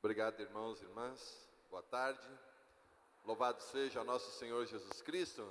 Obrigado, irmãos e irmãs. Boa tarde. Louvado seja nosso Senhor Jesus Cristo.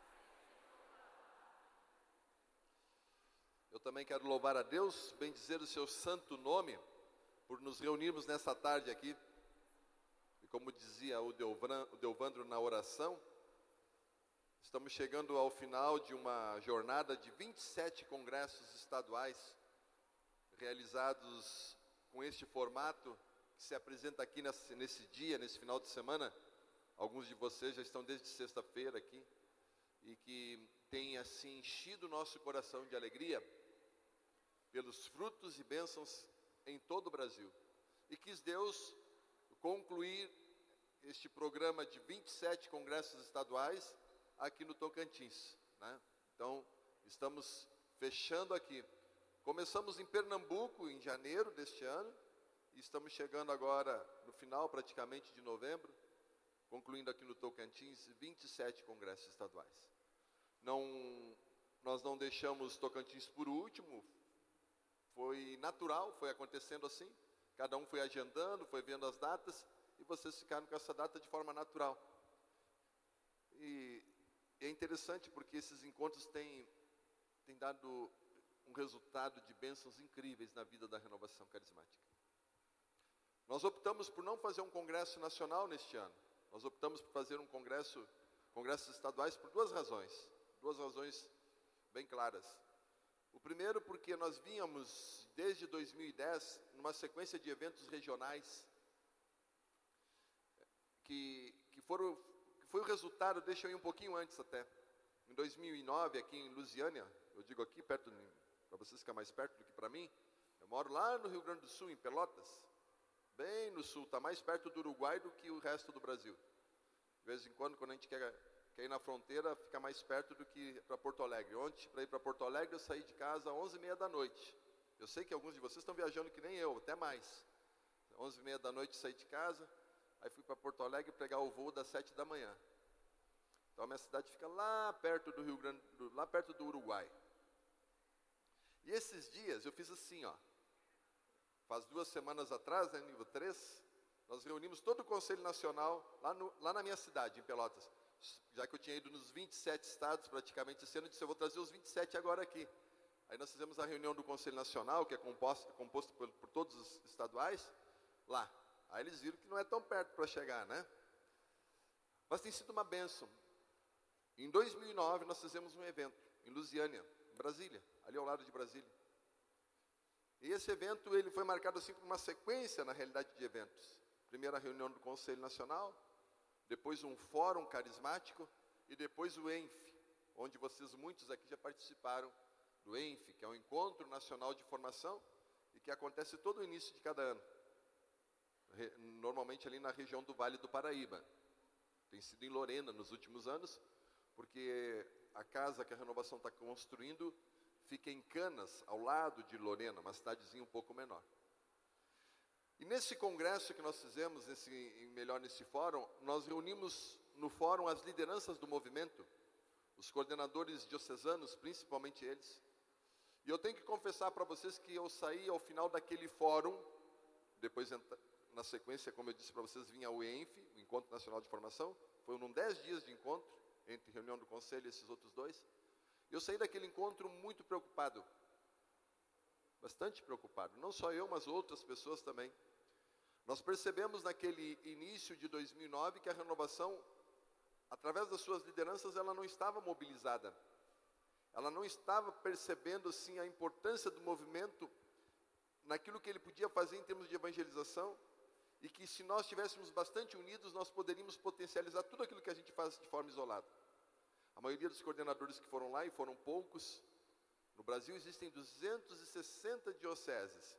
Eu também quero louvar a Deus, bendizer o seu santo nome, por nos reunirmos nessa tarde aqui. E como dizia o Delvandro na oração, estamos chegando ao final de uma jornada de 27 congressos estaduais, realizados com este formato, que se apresenta aqui nesse dia, nesse final de semana. Alguns de vocês já estão desde sexta-feira aqui, e que tem assim enchido o nosso coração de alegria, pelos frutos e bênçãos em todo o Brasil. E quis Deus concluir este programa de 27 congressos estaduais aqui no Tocantins, né? Então, estamos fechando aqui. Começamos em Pernambuco em janeiro deste ano, e estamos chegando agora no final praticamente de novembro, concluindo aqui no Tocantins 27 congressos estaduais. Nós não deixamos Tocantins por último, foi natural, foi acontecendo assim, cada um foi agendando, foi vendo as datas, e vocês ficaram com essa data de forma natural. E é interessante porque esses encontros têm dado um resultado de bênçãos incríveis na vida da Renovação Carismática. Nós optamos por não fazer um congresso nacional neste ano. Nós optamos por fazer congressos estaduais por duas razões bem claras. O primeiro, porque nós vínhamos desde 2010 numa sequência de eventos regionais que foi o resultado, deixa eu ir um pouquinho antes até. Em 2009, aqui em Lusiânia, eu digo aqui perto, para vocês ficarem mais perto do que para mim, eu moro lá no Rio Grande do Sul, em Pelotas, bem no sul, está mais perto do Uruguai do que o resto do Brasil. De vez em quando a gente quer ir na fronteira, fica mais perto do que para Porto Alegre. Ontem, para ir para Porto Alegre, eu saí de casa às 11h30 da noite. Eu sei que alguns de vocês estão viajando que nem eu, até mais. 11h30 da noite saí de casa, aí fui para Porto Alegre pegar o voo das 7 da manhã. Então a minha cidade fica lá perto do Rio Grande, lá perto do Uruguai. E esses dias eu fiz assim, ó. Faz 2 semanas atrás, né, nível 3, nós reunimos todo o Conselho Nacional lá na minha cidade, em Pelotas. Já que eu tinha ido nos 27 estados praticamente esse ano, eu disse, eu vou trazer os 27 agora aqui. Aí nós fizemos a reunião do Conselho Nacional, que é composto por todos os estaduais, lá. Aí eles viram que não é tão perto para chegar, né? Mas tem sido uma bênção. Em 2009, nós fizemos um evento em Lusiânia, em Brasília, ali ao lado de Brasília. E esse evento ele foi marcado assim por uma sequência, na realidade, de eventos. Primeiro a reunião do Conselho Nacional, depois um fórum carismático e depois o ENF, onde vocês muitos aqui já participaram do ENF, que é o Encontro Nacional de Formação e que acontece todo o início de cada ano. Normalmente ali na região do Vale do Paraíba. Tem sido em Lorena nos últimos anos, porque a casa que a Renovação está construindo fica em Canas, ao lado de Lorena, uma cidadezinha um pouco menor. E nesse congresso que nós fizemos, nesse fórum, nós reunimos no fórum as lideranças do movimento, os coordenadores diocesanos, principalmente eles. E eu tenho que confessar para vocês que eu saí ao final daquele fórum, depois na sequência, como eu disse para vocês, vinha o ENF, o Encontro Nacional de Formação, foram 10 dias de encontro, entre reunião do conselho e esses outros dois. Eu saí daquele encontro muito preocupado, bastante preocupado, não só eu, mas outras pessoas também. Nós percebemos naquele início de 2009 que a Renovação, através das suas lideranças, ela não estava mobilizada. Ela não estava percebendo assim, a importância do movimento naquilo que ele podia fazer em termos de evangelização, e que se nós estivéssemos bastante unidos, nós poderíamos potencializar tudo aquilo que a gente faz de forma isolada. A maioria dos coordenadores que foram lá, e foram poucos, no Brasil existem 260 dioceses.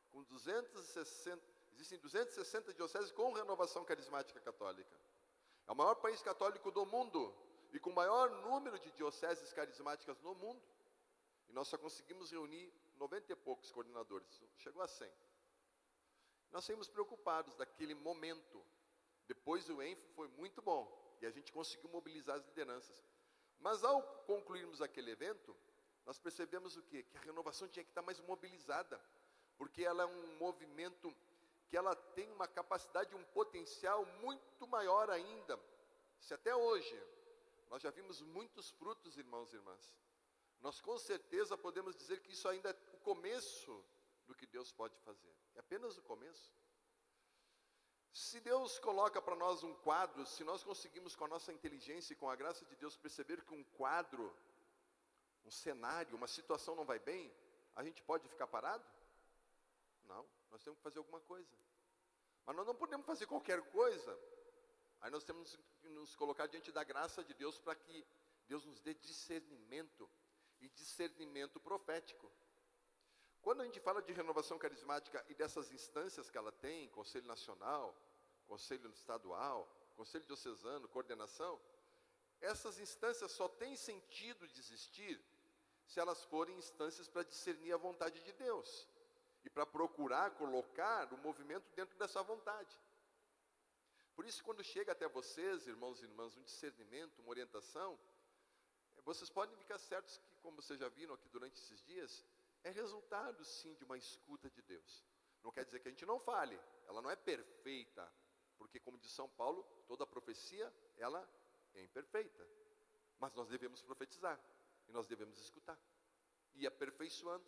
Existem 260 dioceses com renovação carismática católica. É o maior país católico do mundo, e com o maior número de dioceses carismáticas no mundo. E nós só conseguimos reunir 90 e poucos coordenadores, chegou a 100. Nós saímos preocupados daquele momento. Depois o ENF foi muito bom, e a gente conseguiu mobilizar as lideranças. Mas ao concluirmos aquele evento, nós percebemos o quê? Que a renovação tinha que estar mais mobilizada, porque ela é um movimento que ela tem uma capacidade, um potencial muito maior ainda. Se até hoje nós já vimos muitos frutos, irmãos e irmãs, nós com certeza podemos dizer que isso ainda é o começo do que Deus pode fazer. É apenas o começo. Se Deus coloca para nós um quadro, se nós conseguimos com a nossa inteligência e com a graça de Deus perceber que um quadro, um cenário, uma situação não vai bem, a gente pode ficar parado? Não, nós temos que fazer alguma coisa. Mas nós não podemos fazer qualquer coisa. Aí nós temos que nos colocar diante da graça de Deus para que Deus nos dê discernimento, e discernimento profético. Quando a gente fala de renovação carismática e dessas instâncias que ela tem, Conselho Nacional, Conselho Estadual, Conselho Diocesano, coordenação, essas instâncias só têm sentido de existir se elas forem instâncias para discernir a vontade de Deus e para procurar colocar o movimento dentro dessa vontade. Por isso, quando chega até vocês, irmãos e irmãs, um discernimento, uma orientação, vocês podem ficar certos que, como vocês já viram aqui durante esses dias, é resultado sim de uma escuta de Deus. Não quer dizer que a gente não fale, ela não é perfeita, porque como diz São Paulo, toda profecia, ela é imperfeita. Mas nós devemos profetizar, e nós devemos escutar, e ir aperfeiçoando.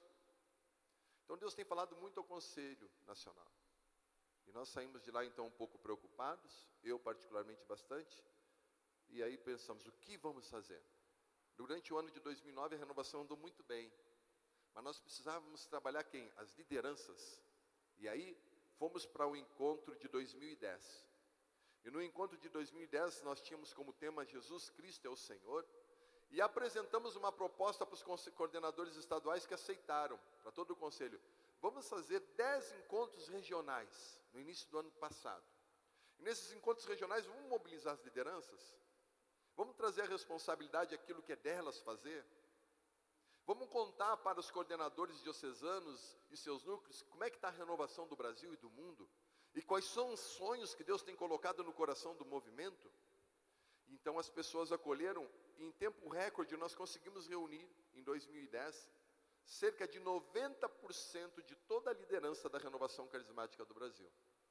Então Deus tem falado muito ao Conselho Nacional. E nós saímos de lá então um pouco preocupados, eu particularmente bastante, e aí pensamos, o que vamos fazer? Durante o ano de 2009 a renovação andou muito bem, mas nós precisávamos trabalhar quem? As lideranças. E aí fomos para o encontro de 2010. E no encontro de 2010 nós tínhamos como tema Jesus Cristo é o Senhor, e apresentamos uma proposta para os coordenadores estaduais que aceitaram, para todo o conselho. Vamos fazer 10 encontros regionais no início do ano passado. E nesses encontros regionais vamos mobilizar as lideranças, vamos trazer a responsabilidade, aquilo que é delas fazer. Vamos contar para os coordenadores diocesanos e seus núcleos como é que está a renovação do Brasil e do mundo, e quais são os sonhos que Deus tem colocado no coração do movimento. Então as pessoas acolheram, e em tempo recorde nós conseguimos reunir, em 2010, cerca de 90% de toda a liderança da renovação carismática do Brasil.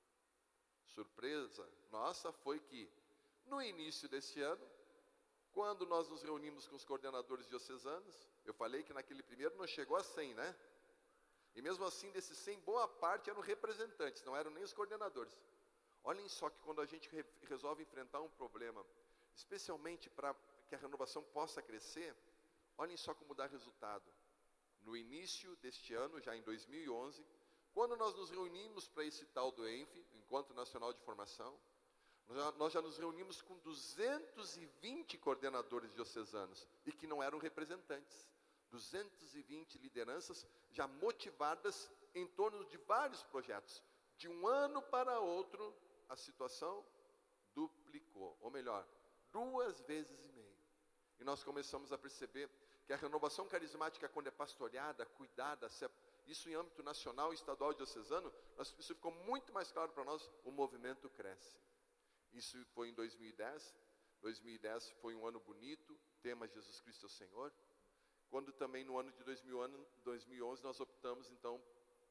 Surpresa nossa foi que, no início desse ano, quando nós nos reunimos com os coordenadores diocesanos, eu falei que naquele primeiro não chegou a 100, né? E mesmo assim, desses 100, boa parte eram representantes, não eram nem os coordenadores. Olhem só que quando a gente resolve enfrentar um problema, especialmente para que a renovação possa crescer, olhem só como dá resultado. No início deste ano, já em 2011, quando nós nos reunimos para esse tal do ENF, Encontro Nacional de Formação, nós já nos reunimos com 220 coordenadores diocesanos, e que não eram representantes. 220 lideranças já motivadas em torno de vários projetos. De um ano para outro, a situação duplicou, ou melhor, 2,5 vezes. E nós começamos a perceber que a renovação carismática, quando é pastoreada, cuidada, isso em âmbito nacional, estadual e diocesano, isso ficou muito mais claro para nós, o movimento cresce. Isso foi em 2010. 2010 foi um ano bonito, tema Jesus Cristo é o Senhor. Quando também no ano de 2011 nós optamos, então,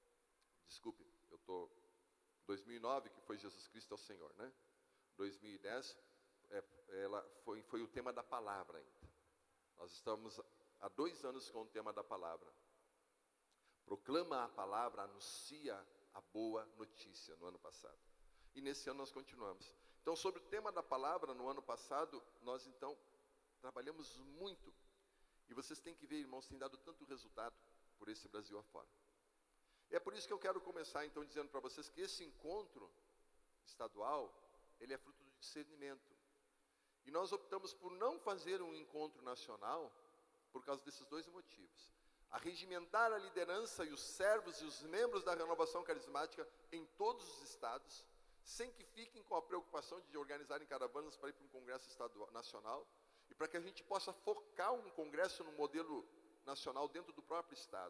2009 que foi Jesus Cristo é o Senhor, né? 2010 foi o tema da palavra ainda. Nós estamos há 2 anos com o tema da palavra. Proclama a palavra, anuncia a boa notícia no ano passado. E nesse ano nós continuamos. Então, sobre o tema da palavra, no ano passado, nós então trabalhamos muito. E vocês têm que ver, irmãos, tem dado tanto resultado por esse Brasil afora. E é por isso que eu quero começar então dizendo para vocês que esse encontro estadual, ele é fruto do discernimento. E nós optamos por não fazer um encontro nacional por causa desses 2 motivos. Arregimentar a liderança e os servos e os membros da renovação carismática em todos os estados, sem que fiquem com a preocupação de organizarem caravanas para ir para um congresso nacional, e para que a gente possa focar um congresso no modelo nacional dentro do próprio estado.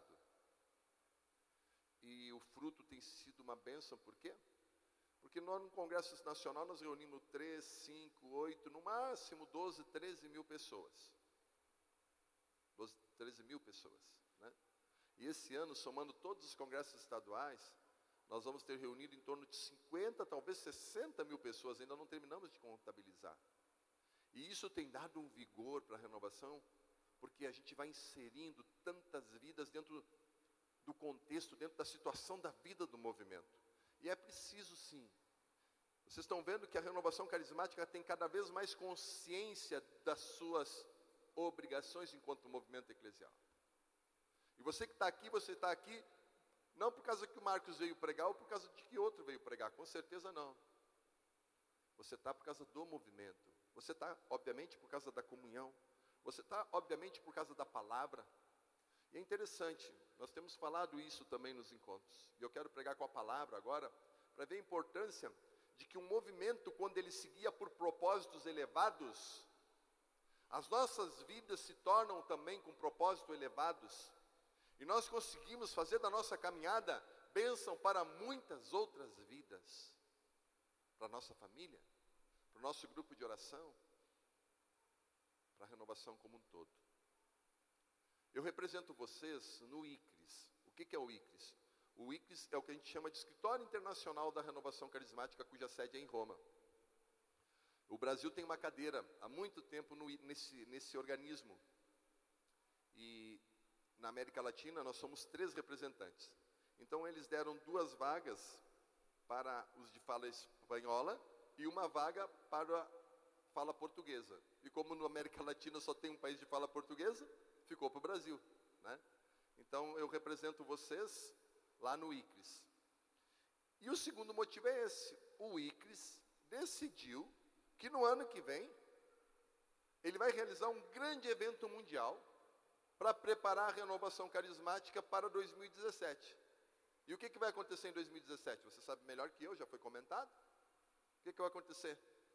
E o fruto tem sido uma bênção, por quê? Porque no congresso nacional nós reunimos 3, 5, 8, no máximo 12, 13 mil pessoas. 13 mil pessoas, né? E esse ano, somando todos os congressos estaduais, nós vamos ter reunido em torno de 50, talvez 60 mil pessoas, ainda não terminamos de contabilizar. E isso tem dado um vigor para a renovação, porque a gente vai inserindo tantas vidas dentro do contexto, dentro da situação da vida do movimento. E é preciso sim. Vocês estão vendo que a renovação carismática tem cada vez mais consciência das suas obrigações enquanto movimento eclesial. E você que você está aqui não por causa que o Marcos veio pregar ou por causa de que outro veio pregar, com certeza não. Você está por causa do movimento. Você está, obviamente, por causa da comunhão. Você está, obviamente, por causa da palavra. E é interessante, nós temos falado isso também nos encontros. E eu quero pregar com a palavra agora, para ver a importância de que um movimento, quando ele se guia por propósitos elevados, as nossas vidas se tornam também com propósitos elevados. E nós conseguimos fazer da nossa caminhada bênção para muitas outras vidas. Para a nossa família, para o nosso grupo de oração, para a renovação como um todo. Eu represento vocês no ICRIS. O que é o ICRIS? O ICRIS é o que a gente chama de Escritório Internacional da Renovação Carismática, cuja sede é em Roma. O Brasil tem uma cadeira há muito tempo nesse organismo. E na América Latina nós somos 3 representantes. Então eles deram 2 vagas para os de fala espanhola e uma vaga para a fala portuguesa. E como na América Latina só tem um país de fala portuguesa, ficou para o Brasil, né? Então eu represento vocês lá no ICRIS. E o segundo motivo é esse. O ICRIS decidiu que no ano que vem ele vai realizar um grande evento mundial para preparar a renovação carismática para 2017. E o que vai acontecer em 2017? Você sabe melhor que eu, já foi comentado. O que vai acontecer?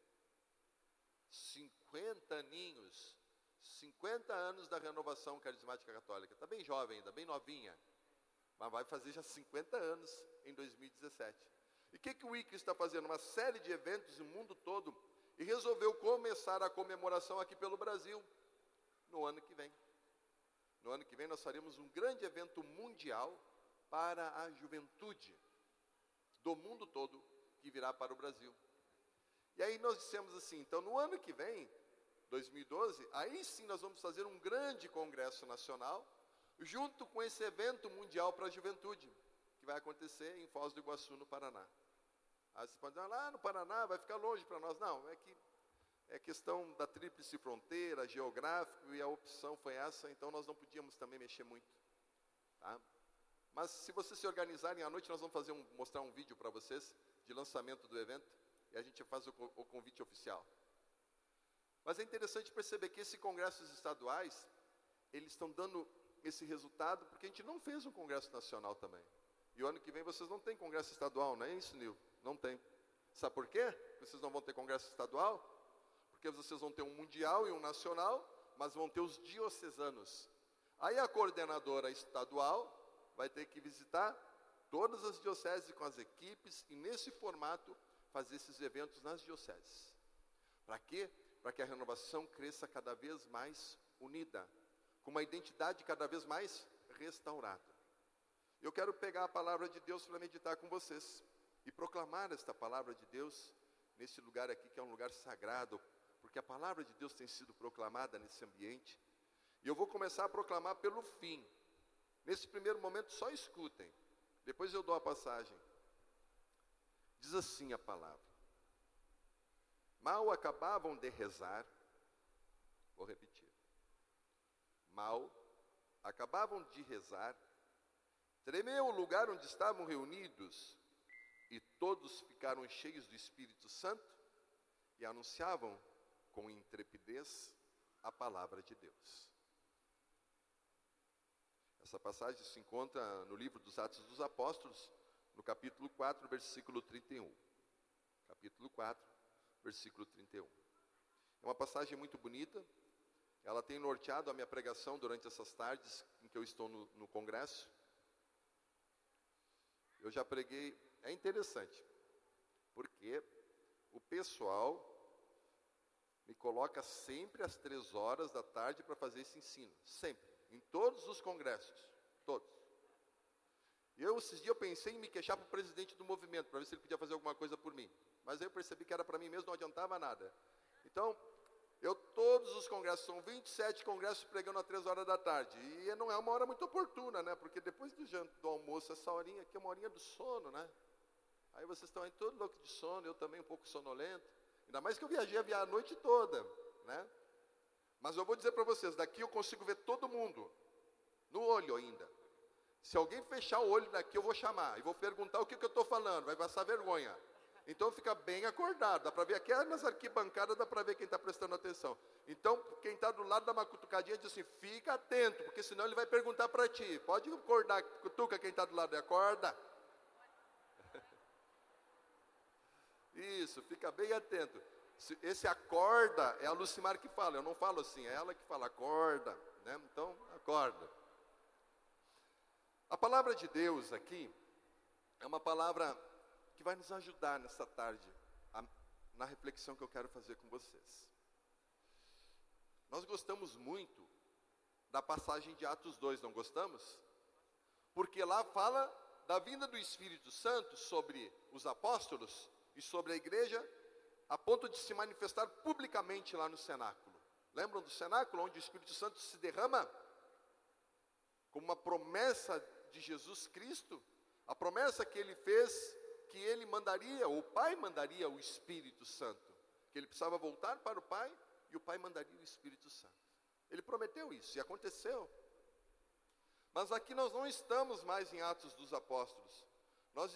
50 aninhos, 50 anos da renovação carismática católica. Está bem jovem ainda, bem novinha. Mas vai fazer já 50 anos em 2017. E o que o ICRIS está fazendo? Uma série de eventos no mundo todo e resolveu começar a comemoração aqui pelo Brasil no ano que vem. No ano que vem nós faremos um grande evento mundial para a juventude do mundo todo que virá para o Brasil. E aí nós dissemos assim, então no ano que vem, 2012, aí sim nós vamos fazer um grande congresso nacional, junto com esse evento mundial para a juventude, que vai acontecer em Foz do Iguaçu, no Paraná. Aí você pode dizer, lá no Paraná vai ficar longe para nós. Não, é que é questão da tríplice fronteira, geográfico, e a opção foi essa, então nós não podíamos também mexer muito. Tá? Mas se vocês se organizarem, à noite nós vamos mostrar um vídeo para vocês, de lançamento do evento, e a gente faz o convite oficial. Mas é interessante perceber que esses congressos estaduais, eles estão dando esse resultado, porque a gente não fez um congresso nacional também. E o ano que vem vocês não têm congresso estadual, não é isso, Nil? Não tem. Sabe por quê? Vocês não vão ter congresso estadual? Porque vocês vão ter um mundial e um nacional, mas vão ter os diocesanos. Aí a coordenadora estadual vai ter que visitar todas as dioceses com as equipes e nesse formato fazer esses eventos nas dioceses. Para quê? Para que a renovação cresça cada vez mais unida, com uma identidade cada vez mais restaurada. Eu quero pegar a palavra de Deus para meditar com vocês e proclamar esta palavra de Deus nesse lugar aqui, que é um lugar sagrado, porque a palavra de Deus tem sido proclamada nesse ambiente. E eu vou começar a proclamar pelo fim. Nesse primeiro momento, só escutem. Depois eu dou a passagem. Diz assim a palavra. Mal acabavam de rezar. Vou repetir. Mal acabavam de rezar. Tremeu o lugar onde estavam reunidos. E todos ficaram cheios do Espírito Santo. E anunciavam com intrepidez a palavra de Deus. Essa passagem se encontra no livro dos Atos dos Apóstolos, no capítulo 4, versículo 31. Capítulo 4, versículo 31. É uma passagem muito bonita. Ela tem norteado a minha pregação durante essas tardes em que eu estou no congresso. Eu já preguei, é interessante, porque o pessoal me coloca sempre às 3 horas da tarde para fazer esse ensino, sempre, em todos os congressos, todos. E esses dias eu pensei em me queixar para o presidente do movimento, para ver se ele podia fazer alguma coisa por mim. Mas aí eu percebi que era para mim mesmo, não adiantava nada. Então, todos os congressos, são 27 congressos pregando às 3 horas da tarde. E não é uma hora muito oportuna, né? Porque depois do almoço, essa horinha aqui é uma horinha do sono, né? Aí vocês estão aí todo louco de sono, eu também um pouco sonolento. Ainda mais que eu viajei a noite toda, né? Mas eu vou dizer para vocês, daqui eu consigo ver todo mundo, no olho ainda. Se alguém fechar o olho daqui, eu vou chamar e vou perguntar o que eu estou falando, vai passar vergonha. Então fica bem acordado, dá para ver aqui nas arquibancadas, dá para ver quem está prestando atenção. Então, quem está do lado dá uma cutucadinha e diz assim, fica atento, porque senão ele vai perguntar para ti. Pode acordar, cutuca quem está do lado, acorda. Isso, fica bem atento. Esse acorda é a Lucimar que fala, eu não falo assim, é ela que fala, acorda, né? Então, acorda. A palavra de Deus aqui é uma palavra que vai nos ajudar nessa tarde, na reflexão que eu quero fazer com vocês. Nós gostamos muito da passagem de Atos 2, não gostamos? Porque lá fala da vinda do Espírito Santo sobre os apóstolos e sobre a igreja, a ponto de se manifestar publicamente lá no cenáculo. Lembram do cenáculo, onde o Espírito Santo se derrama? Como uma promessa de Jesus Cristo, a promessa que ele fez, que ele mandaria, o Pai mandaria o Espírito Santo, que ele precisava voltar para o Pai, e o Pai mandaria o Espírito Santo. Ele prometeu isso, e aconteceu. Mas aqui nós não estamos mais em Atos dos Apóstolos, nós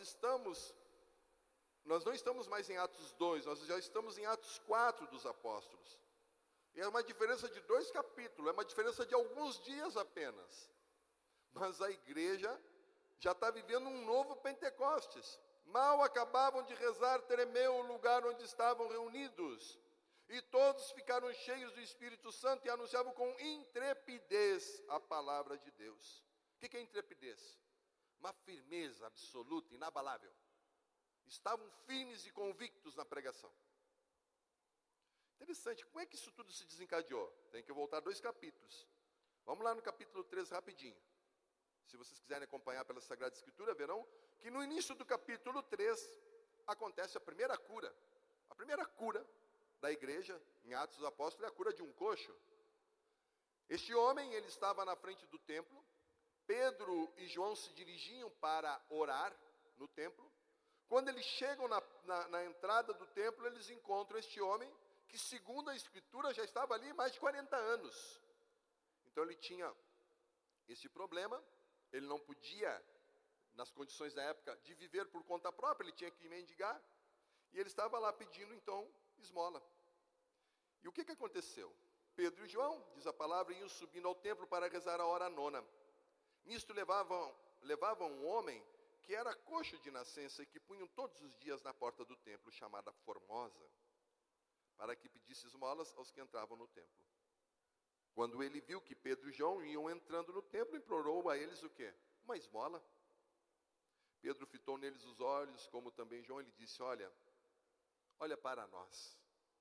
não estamos mais em Atos 2, nós já estamos em Atos 4 dos Apóstolos. E é uma diferença de 2 capítulos, é uma diferença de alguns dias apenas. Mas a igreja já está vivendo um novo Pentecostes. Mal acabavam de rezar, tremeu o lugar onde estavam reunidos. E todos ficaram cheios do Espírito Santo e anunciavam com intrepidez a palavra de Deus. O que é intrepidez? Uma firmeza absoluta, inabalável. Estavam firmes e convictos na pregação. Interessante, como é que isso tudo se desencadeou? Tem que voltar 2 capítulos. Vamos lá no capítulo 3 rapidinho. Se vocês quiserem acompanhar pela Sagrada Escritura, verão que no início do capítulo 3 acontece a primeira cura. A primeira cura da igreja, em Atos dos Apóstolos, é a cura de um coxo. Este homem, ele estava na frente do templo. Pedro e João se dirigiam para orar no templo. Quando eles chegam na entrada do templo, eles encontram este homem, que segundo a Escritura já estava ali mais de 40 anos. Então ele tinha este problema, ele não podia, nas condições da época, de viver por conta própria, ele tinha que mendigar, e ele estava lá pedindo então esmola. E o que aconteceu? Pedro e João, diz a palavra, iam subindo ao templo para rezar a hora nona. Nisto levavam um homem que era coxo de nascença e que punham todos os dias na porta do templo, chamada Formosa, para que pedisse esmolas aos que entravam no templo. Quando ele viu que Pedro e João iam entrando no templo, implorou a eles o quê? Uma esmola. Pedro fitou neles os olhos, como também João, ele disse, olha para nós.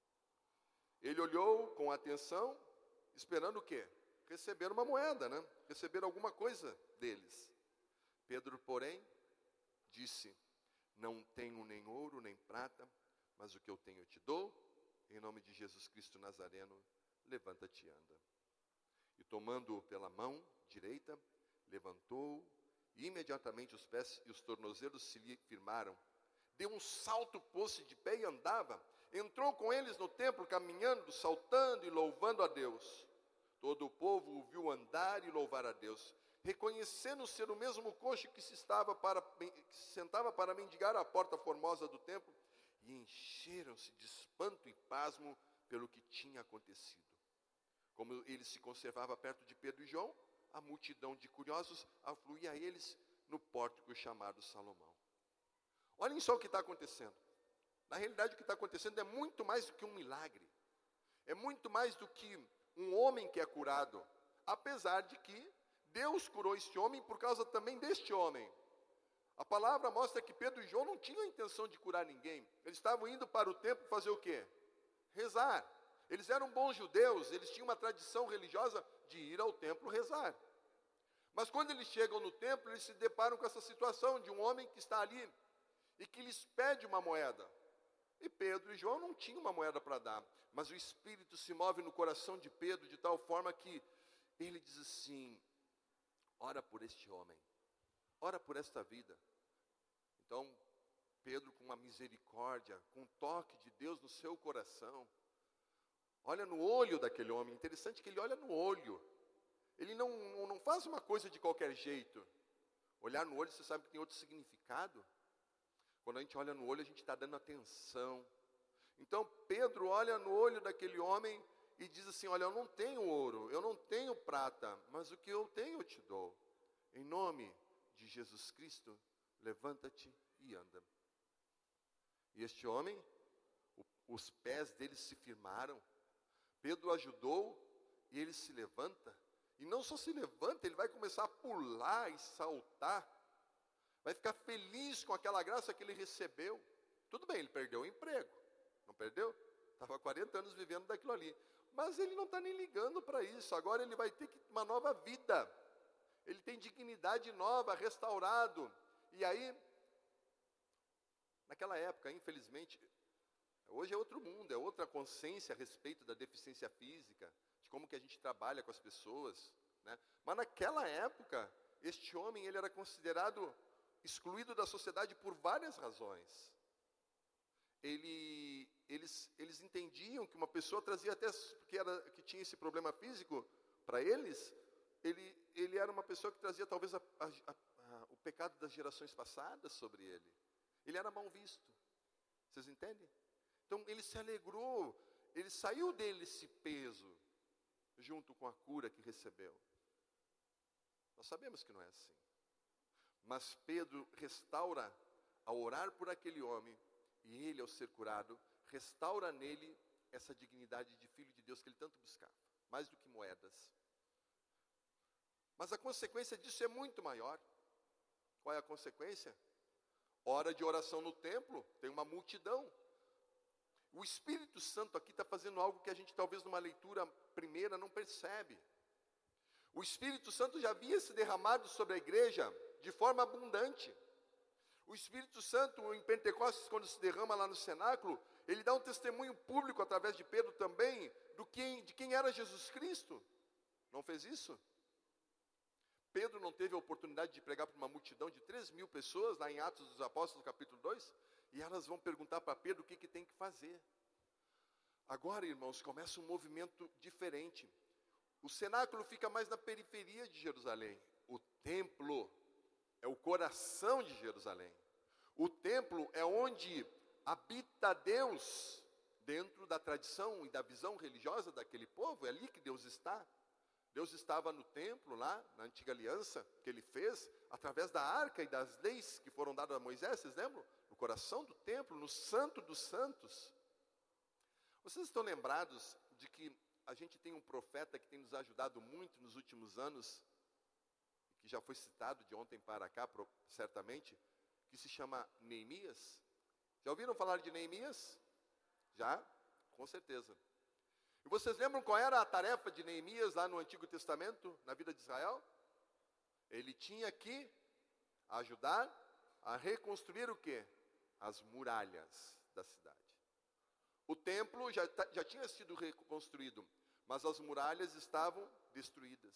Ele olhou com atenção, esperando o quê? Receber uma moeda, né? Receber alguma coisa deles. Pedro, porém, disse, não tenho nem ouro nem prata, mas o que eu tenho eu te dou, em nome de Jesus Cristo Nazareno, levanta-te e anda. E tomando-o pela mão direita, levantou, e imediatamente os pés e os tornozelos se lhe firmaram. Deu um salto, pôs-se de pé e andava. Entrou com eles no templo, caminhando, saltando e louvando a Deus. Todo o povo o viu andar e louvar a Deus, reconhecendo ser o mesmo coxo que se sentava para mendigar à porta formosa do templo, e encheram-se de espanto e pasmo pelo que tinha acontecido. Como ele se conservava perto de Pedro e João, a multidão de curiosos afluía a eles no pórtico chamado Salomão. Olhem só o que está acontecendo. Na realidade, o que está acontecendo é muito mais do que um milagre. É muito mais do que um homem que é curado. Apesar de que Deus curou este homem por causa também deste homem. A palavra mostra que Pedro e João não tinham a intenção de curar ninguém. Eles estavam indo para o templo fazer o quê? Rezar. Eles eram bons judeus, eles tinham uma tradição religiosa de ir ao templo rezar. Mas quando eles chegam no templo, eles se deparam com essa situação de um homem que está ali e que lhes pede uma moeda. E Pedro e João não tinham uma moeda para dar, mas o Espírito se move no coração de Pedro de tal forma que ele diz assim: ora por este homem, ora por esta vida. Então, Pedro, com uma misericórdia, com um toque de Deus no seu coração, olha no olho daquele homem. Interessante que ele olha no olho. Ele não faz uma coisa de qualquer jeito. Olhar no olho, você sabe que tem outro significado. Quando a gente olha no olho, a gente está dando atenção. Então, Pedro olha no olho daquele homem e diz assim: olha, eu não tenho ouro, eu não tenho prata, mas o que eu tenho eu te dou. Em nome de Jesus Cristo, levanta-te e anda. E este homem, os pés dele se firmaram. Pedro ajudou e ele se levanta. E não só se levanta, ele vai começar a pular e saltar. Vai ficar feliz com aquela graça que ele recebeu. Tudo bem, ele perdeu o emprego. Não perdeu? Estava 40 anos vivendo daquilo ali. Mas ele não está nem ligando para isso. Agora ele vai ter uma nova vida. Ele tem dignidade nova, restaurado. E aí, naquela época, infelizmente, hoje é outro mundo, é outra consciência a respeito da deficiência física, de como que a gente trabalha com as pessoas, né? Mas naquela época, este homem ele era considerado excluído da sociedade por várias razões. Eles entendiam que uma pessoa trazia até, que tinha esse problema físico, para eles, ele era uma pessoa que trazia talvez o pecado das gerações passadas sobre ele. Ele era mal visto. Vocês entendem? Então ele se alegrou, ele saiu dele esse peso, junto com a cura que recebeu. Nós sabemos que não é assim. Mas Pedro restaura, ao orar por aquele homem, e ele, ao ser curado, restaura nele essa dignidade de filho de Deus que ele tanto buscava, mais do que moedas. Mas a consequência disso é muito maior. Qual é a consequência? Hora de oração no templo, tem uma multidão. O Espírito Santo aqui está fazendo algo que a gente talvez numa leitura primeira não percebe. O Espírito Santo já havia se derramado sobre a igreja de forma abundante. O Espírito Santo, em Pentecostes, quando se derrama lá no cenáculo, ele dá um testemunho público através de Pedro também de quem era Jesus Cristo. Não fez isso? Pedro não teve a oportunidade de pregar para uma multidão de 3.000 pessoas, lá em Atos dos Apóstolos, capítulo 2, e elas vão perguntar para Pedro o que tem que fazer. Agora, irmãos, começa um movimento diferente. O cenáculo fica mais na periferia de Jerusalém. O templo é o coração de Jerusalém. O templo é onde habita Deus, dentro da tradição e da visão religiosa daquele povo. É ali que Deus está. Deus estava no templo, lá, na antiga aliança, que ele fez, através da arca e das leis que foram dadas a Moisés, vocês lembram? No coração do templo, no santo dos santos. Vocês estão lembrados de que a gente tem um profeta que tem nos ajudado muito nos últimos anos, que já foi citado de ontem para cá, certamente, que se chama Neemias? Já ouviram falar de Neemias? Já? Com certeza. E vocês lembram qual era a tarefa de Neemias lá no Antigo Testamento, na vida de Israel? Ele tinha que ajudar a reconstruir o quê? As muralhas da cidade. O templo já tinha sido reconstruído, mas as muralhas estavam destruídas.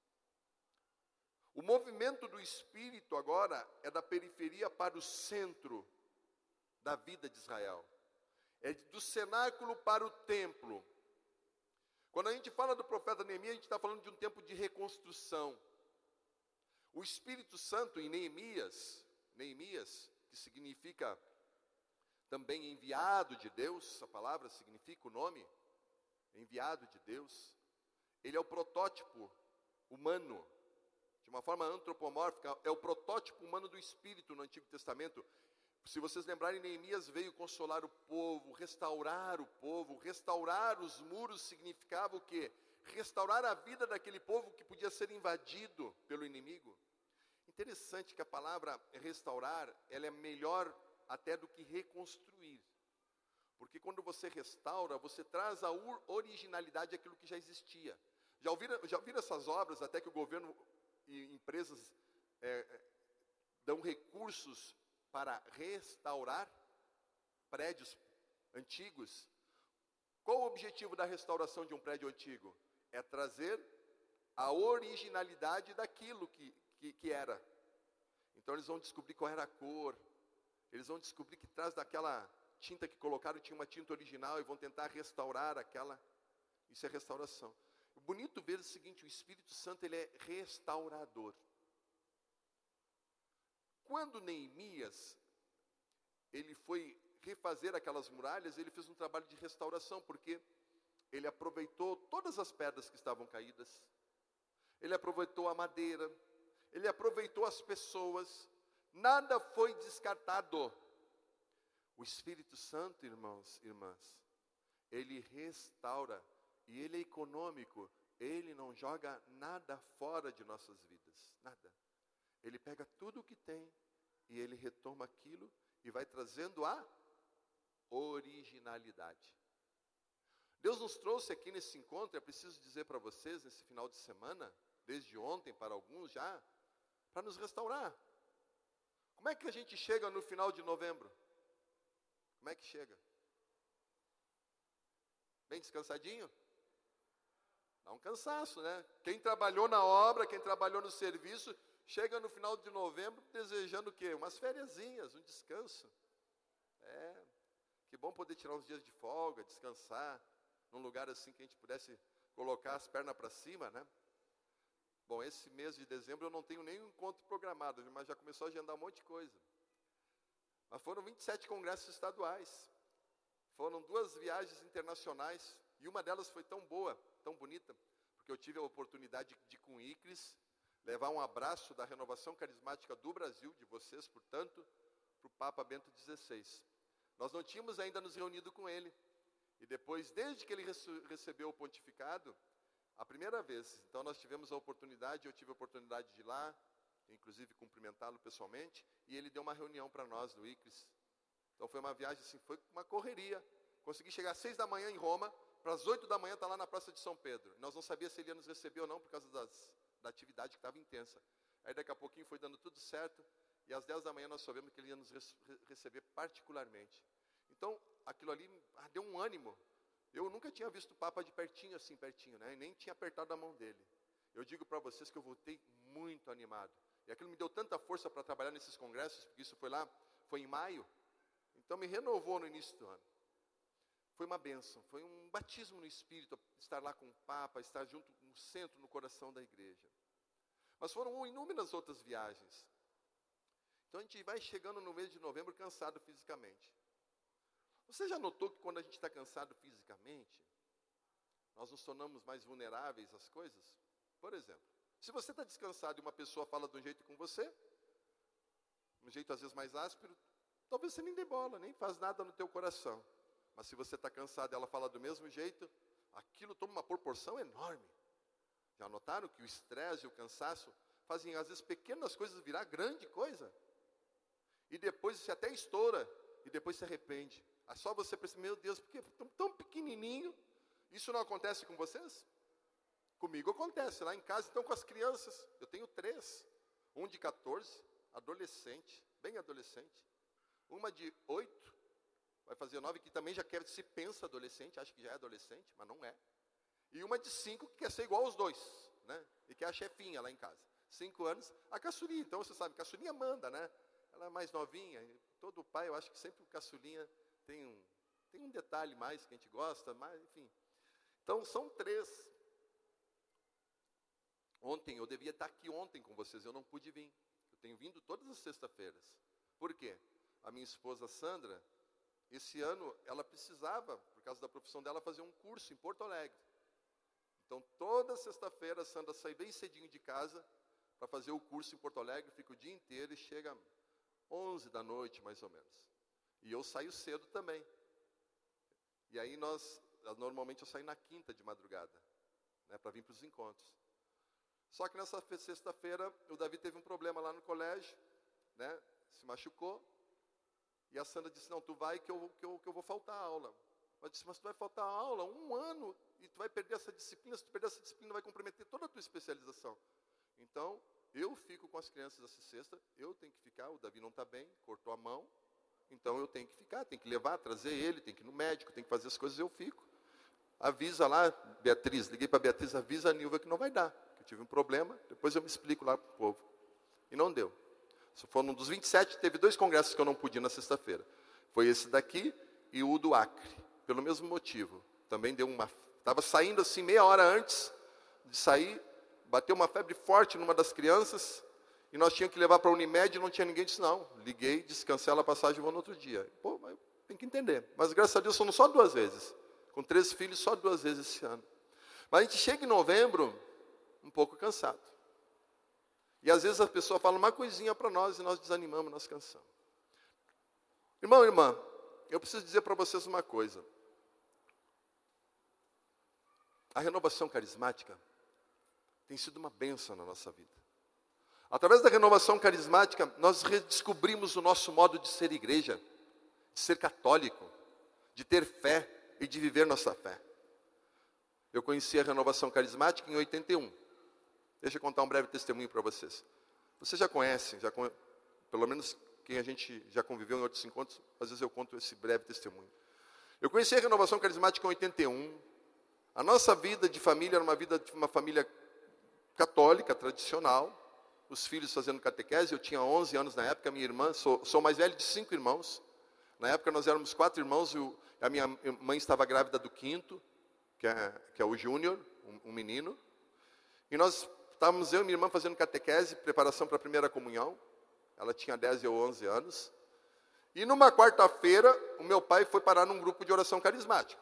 O movimento do Espírito agora é da periferia para o centro da vida de Israel. É do cenáculo para o templo. Quando a gente fala do profeta Neemias, a gente está falando de um tempo de reconstrução. O Espírito Santo em Neemias, que significa também enviado de Deus, a palavra significa o nome, enviado de Deus. Ele é o protótipo humano, de uma forma antropomórfica, é o protótipo humano do Espírito no Antigo Testamento. Se vocês lembrarem, Neemias veio consolar o povo, restaurar os muros significava o quê? Restaurar a vida daquele povo que podia ser invadido pelo inimigo. Interessante que a palavra restaurar, ela é melhor até do que reconstruir. Porque quando você restaura, você traz a originalidade daquilo que já existia. Já ouviram essas obras até que o governo e empresas dão recursos para restaurar prédios antigos. Qual o objetivo da restauração de um prédio antigo? É trazer a originalidade daquilo que era. Então eles vão descobrir qual era a cor, eles vão descobrir que atrás daquela tinta que colocaram tinha uma tinta original e vão tentar restaurar aquela. Isso é restauração. O bonito ver é o seguinte, o Espírito Santo ele é restaurador. Quando Neemias ele foi refazer aquelas muralhas, ele fez um trabalho de restauração, porque ele aproveitou todas as pedras que estavam caídas, ele aproveitou a madeira, ele aproveitou as pessoas, nada foi descartado. O Espírito Santo, irmãos e irmãs, ele restaura, e ele é econômico, ele não joga nada fora de nossas vidas, nada. Ele pega tudo o que tem, e ele retoma aquilo, e vai trazendo a originalidade. Deus nos trouxe aqui nesse encontro, é preciso dizer para vocês, nesse final de semana, desde ontem para alguns já, para nos restaurar. Como é que a gente chega no final de novembro? Como é que chega? Bem descansadinho? Dá um cansaço, né? Quem trabalhou na obra, quem trabalhou no serviço, chega no final de novembro desejando o quê? Umas fériasinhas, um descanso. Que bom poder tirar uns dias de folga, descansar, num lugar assim que a gente pudesse colocar as pernas para cima, né? Bom, esse mês de dezembro eu não tenho nenhum encontro programado, mas já começou a agendar um monte de coisa. Mas foram 27 congressos estaduais, foram 2 viagens internacionais, e uma delas foi tão boa, tão bonita, porque eu tive a oportunidade de com o ICRIS, levar um abraço da renovação carismática do Brasil, de vocês, portanto, para o Papa Bento XVI. Nós não tínhamos ainda nos reunido com ele, e depois, desde que ele recebeu o pontificado, a primeira vez, então nós tivemos a oportunidade, eu tive a oportunidade de ir lá, inclusive cumprimentá-lo pessoalmente, e ele deu uma reunião para nós do ICRIS. Então foi uma viagem assim, foi uma correria. Consegui chegar às 6 da manhã em Roma, para as 8 da manhã estar lá na Praça de São Pedro. Nós não sabíamos se ele ia nos receber ou não, por causa da atividade que estava intensa. Aí daqui a pouquinho foi dando tudo certo, e às 10 da manhã nós soubemos que ele ia nos receber particularmente. Então, aquilo ali deu um ânimo. Eu nunca tinha visto o Papa de pertinho, assim, pertinho, né? E nem tinha apertado a mão dele. Eu digo para vocês que eu voltei muito animado. E aquilo me deu tanta força para trabalhar nesses congressos, porque isso foi em maio. Então me renovou no início do ano. Foi uma bênção, foi um batismo no Espírito, estar lá com o Papa, estar junto no centro, no coração da igreja. Mas foram inúmeras outras viagens. Então a gente vai chegando no mês de novembro cansado fisicamente. Você já notou que quando a gente está cansado fisicamente, nós nos tornamos mais vulneráveis às coisas? Por exemplo, se você está descansado e uma pessoa fala de um jeito com você, um jeito às vezes mais áspero, talvez você nem dê bola, nem faz nada no teu coração. Mas se você está cansado e ela fala do mesmo jeito, aquilo toma uma proporção enorme. Já notaram que o estresse e o cansaço fazem às vezes pequenas coisas virar grande coisa? E depois você até estoura, e depois se arrepende. É só você pensar, meu Deus, porque tão pequenininho, isso não acontece com vocês? Comigo acontece, lá em casa, então com as crianças, eu tenho 3, um de 14, adolescente, bem adolescente, uma de 8, vai fazer 9, que também já se pensa adolescente, acha que já é adolescente, mas não é, e uma de 5 que quer ser igual aos 2, né? E que é a chefinha lá em casa, 5 anos, a caçulinha, então você sabe, caçulinha manda, né? Ela é mais novinha, todo pai, eu acho que sempre o caçulinha tem um detalhe mais que a gente gosta, mas enfim. Então são 3. Ontem, eu devia estar aqui ontem com vocês, eu não pude vir. Eu tenho vindo todas as sextas-feiras. Por quê? A minha esposa Sandra, esse ano, ela precisava, por causa da profissão dela, fazer um curso em Porto Alegre. Então toda sexta-feira a Sandra sai bem cedinho de casa para fazer o curso em Porto Alegre, fica o dia inteiro e chega 11 da noite, mais ou menos. E eu saio cedo também. E aí normalmente eu saio na quinta de madrugada, né, para vir para os encontros. Só que nessa sexta-feira, o Davi teve um problema lá no colégio, né, se machucou. E a Sandra disse, não, tu vai que eu vou faltar a aula. Eu disse, mas tu vai faltar a aula 1 ano e tu vai perder essa disciplina. Se tu perder essa disciplina, vai comprometer toda a tua especialização. Então, eu fico com as crianças essa sexta, eu tenho que ficar, o Davi não está bem, cortou a mão, então eu tenho que ficar, tenho que levar, trazer ele, tenho que ir no médico, tenho que fazer as coisas, eu fico. Avisa lá, Beatriz, liguei para a Beatriz, avisa a Nilva que não vai dar, que eu tive um problema, depois eu me explico lá para o povo. E não deu. Se for um dos 27, teve 2 congressos que eu não pude ir na sexta-feira. Foi esse daqui e o do Acre, pelo mesmo motivo. Também deu uma... Estava saindo assim meia hora antes de sair, bateu uma febre forte numa das crianças, e nós tínhamos que levar para a Unimed e não tinha ninguém, disse, não, liguei, descancela a passagem e vou no outro dia. Pô, mas tem que entender. Mas graças a Deus foram só 2 vezes. Com 3 filhos, só 2 vezes esse ano. Mas a gente chega em novembro, um pouco cansado. E às vezes a pessoa fala uma coisinha para nós e nós desanimamos, nós cansamos. Irmão e irmã, eu preciso dizer para vocês uma coisa. A renovação carismática tem sido uma bênção na nossa vida. Através da renovação carismática, nós redescobrimos o nosso modo de ser igreja, de ser católico, de ter fé e de viver nossa fé. Eu conheci a renovação carismática em 81. Deixa eu contar um breve testemunho para vocês. Vocês já conhecem, pelo menos quem a gente já conviveu em outros encontros, às vezes eu conto esse breve testemunho. Eu conheci a renovação carismática em 81. A nossa vida de família era uma vida de uma família católica, tradicional. Os filhos fazendo catequese, eu tinha 11 anos na época, minha irmã, sou mais velho de 5 irmãos. Na época nós éramos 4 irmãos, e a minha mãe estava grávida do 5º, que é o Júnior, um menino. E nós estávamos, eu e minha irmã, fazendo catequese, preparação para a primeira comunhão. Ela tinha 10 e eu 11 anos. E numa quarta-feira, o meu pai foi parar num grupo de oração carismático.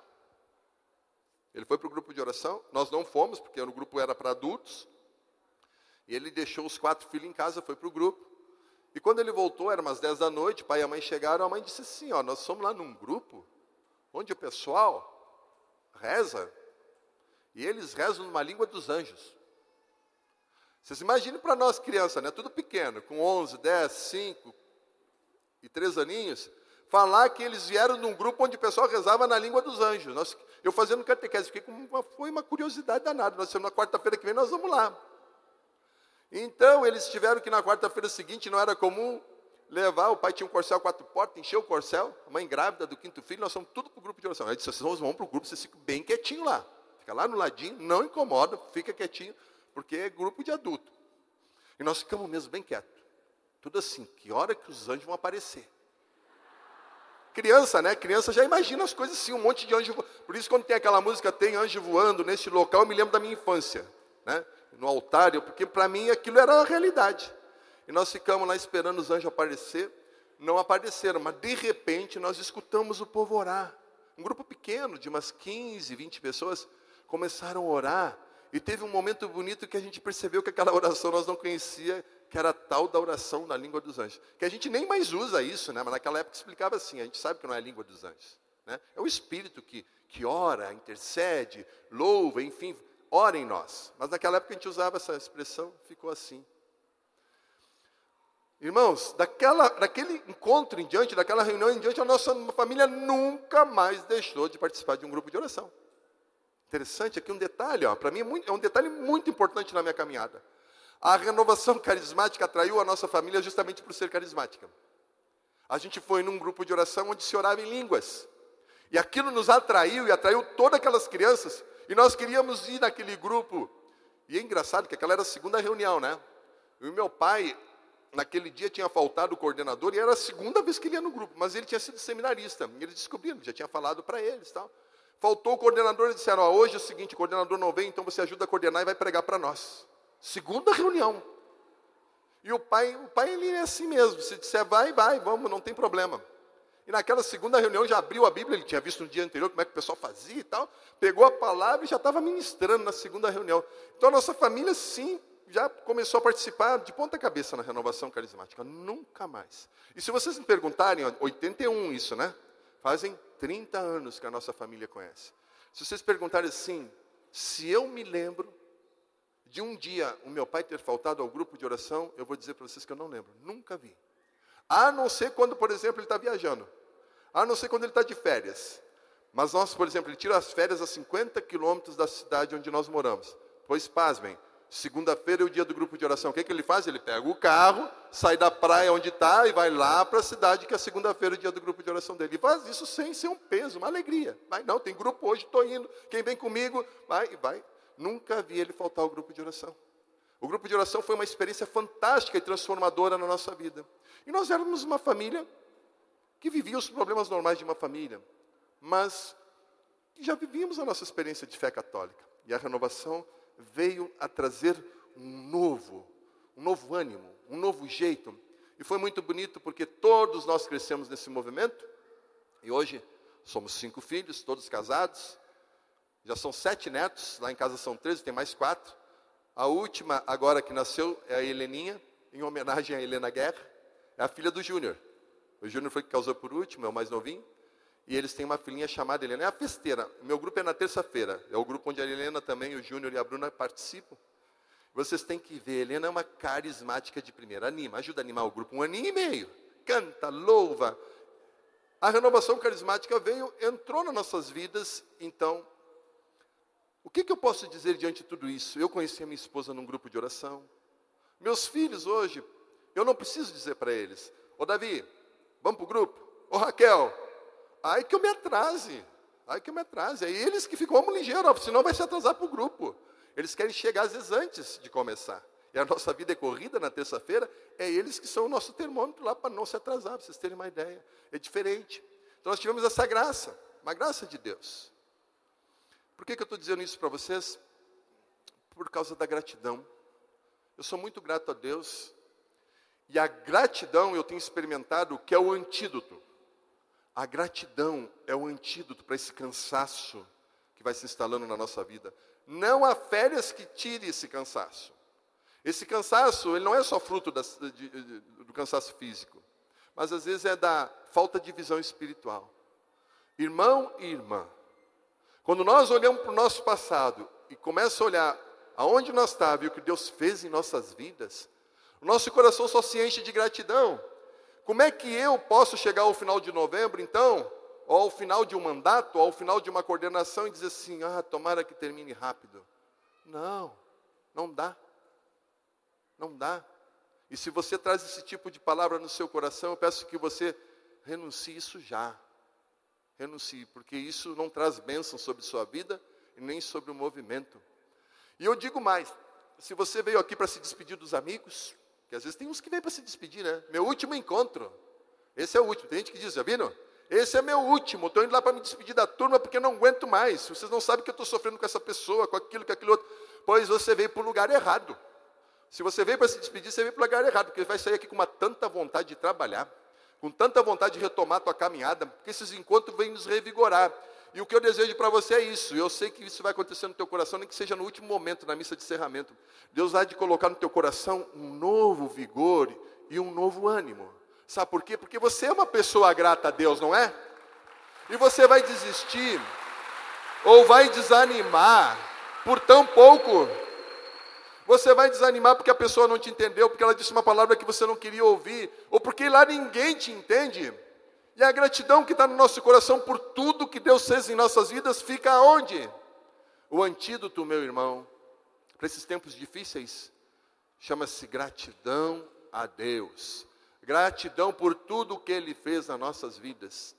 Ele foi para o grupo de oração, nós não fomos, porque o grupo era para adultos. E ele deixou os 4 filhos em casa, foi para o grupo. E quando ele voltou, era umas 10 da noite, o pai e a mãe chegaram, a mãe disse assim, ó, nós somos lá num grupo, onde o pessoal reza, e eles rezam numa língua dos anjos. Vocês imaginem para nós crianças, né, tudo pequeno, com 11, 10, 5 e 3 aninhos, falar que eles vieram num grupo onde o pessoal rezava na língua dos anjos. Eu fazendo catequese, foi uma curiosidade danada, nós temos na quarta-feira que vem, nós vamos lá. Então, eles tiveram que na quarta-feira seguinte, não era comum levar, o pai tinha um corcel 4 portas, encheu o corcel, a mãe grávida do 5º filho, nós fomos tudo para o grupo de oração. Aí disse, vocês vão para o grupo, vocês ficam bem quietinho lá. Fica lá no ladinho, não incomoda, fica quietinho, porque é grupo de adulto. E nós ficamos mesmo bem quietos. Tudo assim, que hora que os anjos vão aparecer? Criança, né? Criança já imagina as coisas assim, um monte de anjo voando. Por isso, quando tem aquela música, tem anjo voando neste local, eu me lembro da minha infância, né? No altar, porque para mim aquilo era a realidade. E nós ficamos lá esperando os anjos aparecer. Não apareceram, mas de repente nós escutamos o povo orar. Um grupo pequeno, de umas 15, 20 pessoas, começaram a orar. E teve um momento bonito que a gente percebeu que aquela oração nós não conhecia, que era a tal da oração na língua dos anjos. Que a gente nem mais usa isso, né? Mas naquela época explicava assim, a gente sabe que não é a língua dos anjos, né? É o Espírito que ora, intercede, louva, enfim, ora em nós. Mas naquela época a gente usava essa expressão, ficou assim. Irmãos, daquele encontro em diante, daquela reunião em diante, a nossa família nunca mais deixou de participar de um grupo de oração. Interessante, aqui um detalhe, para mim é um detalhe muito importante na minha caminhada. A renovação carismática atraiu a nossa família justamente por ser carismática. A gente foi num grupo de oração onde se orava em línguas. E aquilo nos atraiu e atraiu todas aquelas crianças. E nós queríamos ir naquele grupo. E é engraçado que aquela era a segunda reunião, né? E o meu pai, naquele dia, tinha faltado o coordenador. E era a segunda vez que ele ia no grupo. Mas ele tinha sido seminarista. E eles descobriram, já tinha falado para eles e tal. Faltou o coordenador e disseram, hoje é o seguinte, o coordenador não vem, então você ajuda a coordenar e vai pregar para nós. Segunda reunião. E o pai ele é assim mesmo, se disser vai, vamos, não tem problema. E naquela segunda reunião já abriu a Bíblia, ele tinha visto no dia anterior como é que o pessoal fazia e tal, pegou a palavra e já estava ministrando na segunda reunião. Então a nossa família sim, já começou a participar de ponta cabeça na renovação carismática, nunca mais. E se vocês me perguntarem, 81 isso, né? Fazem 30 anos que a nossa família conhece. Se vocês perguntarem assim, se eu me lembro de um dia o meu pai ter faltado ao grupo de oração, eu vou dizer para vocês que eu não lembro, nunca vi. A não ser quando, por exemplo, ele está viajando. A não ser quando ele está de férias. Mas nós, por exemplo, ele tira as férias a 50 quilômetros da cidade onde nós moramos. Pois, pasmem, Segunda-feira é o dia do grupo de oração. O que ele faz? Ele pega o carro, sai da praia onde está e vai lá para a cidade, que é segunda-feira é o dia do grupo de oração dele. E faz isso sem ser um peso, uma alegria. Vai, não, tem grupo hoje, estou indo. Quem vem comigo? Vai. Nunca vi ele faltar ao grupo de oração. O grupo de oração foi uma experiência fantástica e transformadora na nossa vida. E nós éramos uma família que vivia os problemas normais de uma família, mas que já vivíamos a nossa experiência de fé católica. E a renovação veio a trazer um novo ânimo, um novo jeito. E foi muito bonito porque todos nós crescemos nesse movimento. E hoje somos 5 filhos, todos casados. Já são 7 netos, lá em casa são 13, tem mais 4. A última agora que nasceu é a Heleninha, em homenagem a Helena Guerra. É a filha do Júnior. O Júnior foi que causou por último, é o mais novinho. E eles têm uma filhinha chamada Helena. É a festeira. Meu grupo é na terça-feira. É o grupo onde a Helena também, o Júnior e a Bruna participam. Vocês têm que ver. A Helena é uma carismática de primeira. Ajuda a animar o grupo. 1 aninho e meio. Canta, louva. A renovação carismática entrou nas nossas vidas. Então, o que eu posso dizer diante de tudo isso? Eu conheci a minha esposa num grupo de oração. Meus filhos hoje, eu não preciso dizer para eles: ô Davi, vamos para o grupo? Ô Raquel, ai que eu me atrase. É eles que ficam, vamos ligeiro, senão vai se atrasar para o grupo. Eles querem chegar às vezes antes de começar. E a nossa vida é corrida na terça-feira, é eles que são o nosso termômetro lá para não se atrasar, para vocês terem uma ideia. É diferente. Então nós tivemos essa graça, uma graça de Deus. Por que eu estou dizendo isso para vocês? Por causa da gratidão. Eu sou muito grato a Deus. E a gratidão eu tenho experimentado que é o antídoto. A gratidão é o antídoto para esse cansaço que vai se instalando na nossa vida. Não há férias que tire esse cansaço. Esse cansaço, ele não é só fruto do cansaço físico, mas às vezes é da falta de visão espiritual. Irmão e irmã, quando nós olhamos para o nosso passado e começamos a olhar aonde nós estávamos e o que Deus fez em nossas vidas, o nosso coração só se enche de gratidão. Como é que eu posso chegar ao final de novembro, então, ou ao final de um mandato, ou ao final de uma coordenação e dizer assim, tomara que termine rápido? Não dá. Não dá. E se você traz esse tipo de palavra no seu coração, eu peço que você renuncie isso já. Renuncie, porque isso não traz bênção sobre sua vida e nem sobre o movimento. E eu digo mais, se você veio aqui para se despedir dos amigos, que às vezes tem uns que vêm para se despedir, né? Meu último encontro, esse é o último. Tem gente que diz, já viram? Esse é meu último, estou indo lá para me despedir da turma porque não aguento mais. Vocês não sabem que eu estou sofrendo com essa pessoa, com aquilo outro. Pois você veio para o lugar errado. Se você veio para se despedir, você veio para o lugar errado, porque vai sair aqui com tanta vontade de trabalhar, com tanta vontade de retomar a tua caminhada, porque esses encontros vêm nos revigorar. E o que eu desejo para você é isso. Eu sei que isso vai acontecer no teu coração, nem que seja no último momento, na missa de encerramento. Deus há de colocar no teu coração um novo vigor e um novo ânimo. Sabe por quê? Porque você é uma pessoa grata a Deus, não é? E você vai desistir, ou vai desanimar por tão pouco. Você vai desanimar porque a pessoa não te entendeu, porque ela disse uma palavra que você não queria ouvir, ou porque lá ninguém te entende. E a gratidão que está no nosso coração por tudo que Deus fez em nossas vidas fica aonde? O antídoto, meu irmão, para esses tempos difíceis, chama-se gratidão a Deus. Gratidão por tudo que Ele fez nas nossas vidas.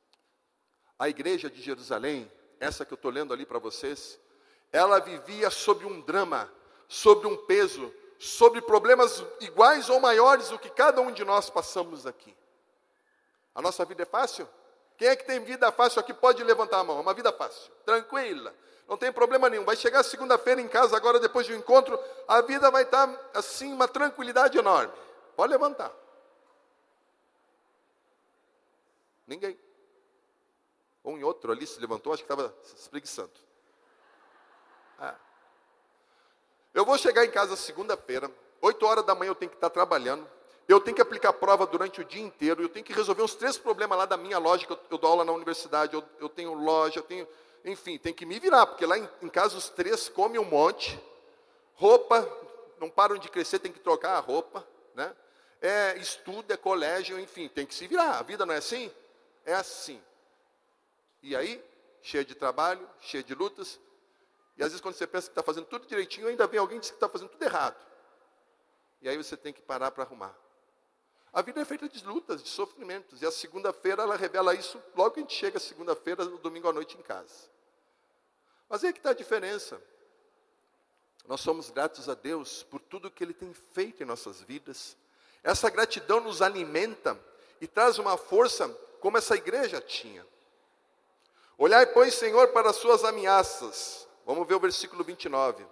A igreja de Jerusalém, essa que eu estou lendo ali para vocês, ela vivia sobre um drama, sobre um peso, sobre problemas iguais ou maiores do que cada um de nós passamos aqui. A nossa vida é fácil? Quem é que tem vida fácil aqui pode levantar a mão. É uma vida fácil, tranquila, não tem problema nenhum. Vai chegar segunda-feira em casa agora, depois do encontro, a vida vai estar assim, uma tranquilidade enorme. Pode levantar. Ninguém. Um e outro ali se levantou, acho que estava se espreguiçando. Eu vou chegar em casa segunda-feira, 8 horas da manhã eu tenho que estar trabalhando. Eu tenho que aplicar prova durante o dia inteiro, eu tenho que resolver uns 3 problemas lá da minha loja, que eu dou aula na universidade, eu tenho loja, enfim, tem que me virar, porque lá em casa os 3 comem um monte, roupa, não param de crescer, tem que trocar a roupa, né? É estudo, é colégio, enfim, tem que se virar, a vida não é assim? É assim. E aí, cheia de trabalho, cheia de lutas, E às vezes quando você pensa que está fazendo tudo direitinho, ainda vem alguém que diz que está fazendo tudo errado. E aí você tem que parar para arrumar. A vida é feita de lutas, de sofrimentos. E a segunda-feira ela revela isso logo que a gente chega segunda-feira, no domingo à noite em casa. Mas aí que está a diferença. Nós somos gratos a Deus por tudo que Ele tem feito em nossas vidas. Essa gratidão nos alimenta e traz uma força como essa igreja tinha. Olhai, pois, Senhor, para as suas ameaças. Vamos ver o versículo 29.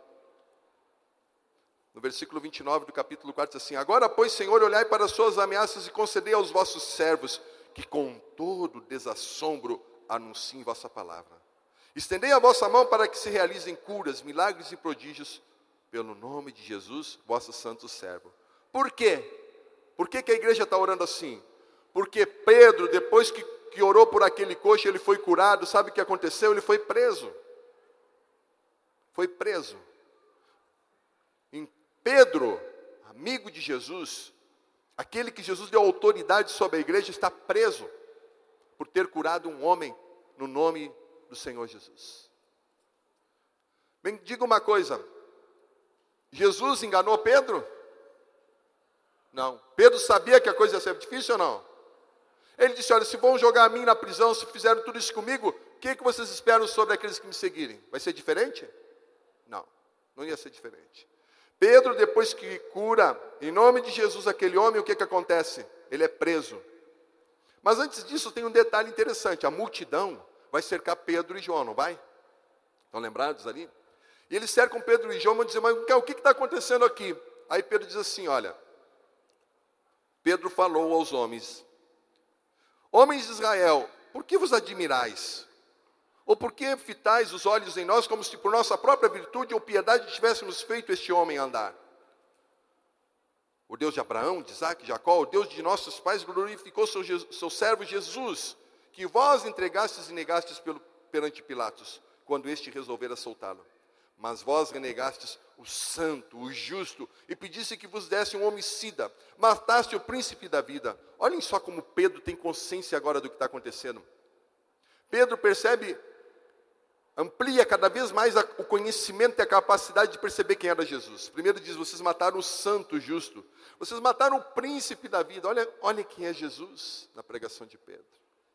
No versículo 29 do capítulo 4 diz assim: agora, pois, Senhor, olhai para as suas ameaças e concedei aos vossos servos, que com todo desassombro anunciem vossa palavra. Estendei a vossa mão para que se realizem curas, milagres e prodígios, pelo nome de Jesus, vosso santo servo. Por quê? Por que a igreja está orando assim? Porque Pedro, depois que orou por aquele coxo, ele foi curado. Sabe o que aconteceu? Ele foi preso. Foi preso. Em Pedro, amigo de Jesus, aquele que Jesus deu autoridade sobre a igreja, está preso por ter curado um homem no nome do Senhor Jesus. Bem, diga uma coisa. Jesus enganou Pedro? Não. Pedro sabia que a coisa ia ser difícil ou não? Ele disse, olha, se vão jogar a mim na prisão, se fizeram tudo isso comigo, o que vocês esperam sobre aqueles que me seguirem? Vai ser diferente? Não, não ia ser diferente. Pedro, depois que cura, em nome de Jesus, aquele homem, o que acontece? Ele é preso. Mas antes disso, tem um detalhe interessante. A multidão vai cercar Pedro e João, não vai? Estão lembrados ali? E eles cercam Pedro e João e vão dizer, mas o que está acontecendo aqui? Aí Pedro diz assim, olha, Pedro falou aos homens, homens de Israel, por que vos admirais? Ou por que fitais os olhos em nós, como se por nossa própria virtude ou piedade tivéssemos feito este homem andar? O Deus de Abraão, de Isaac, de Jacó, o Deus de nossos pais, glorificou seu servo Jesus, que vós entregastes e negastes perante Pilatos, quando este resolvera soltá-lo. Mas vós renegastes o santo, o justo, e pedisse que vos desse um homicida, mataste o príncipe da vida. Olhem só como Pedro tem consciência agora do que está acontecendo. Pedro percebe, amplia cada vez mais o conhecimento e a capacidade de perceber quem era Jesus. Primeiro diz, vocês mataram o santo, o justo. Vocês mataram o príncipe da vida. Olha quem é Jesus na pregação de Pedro.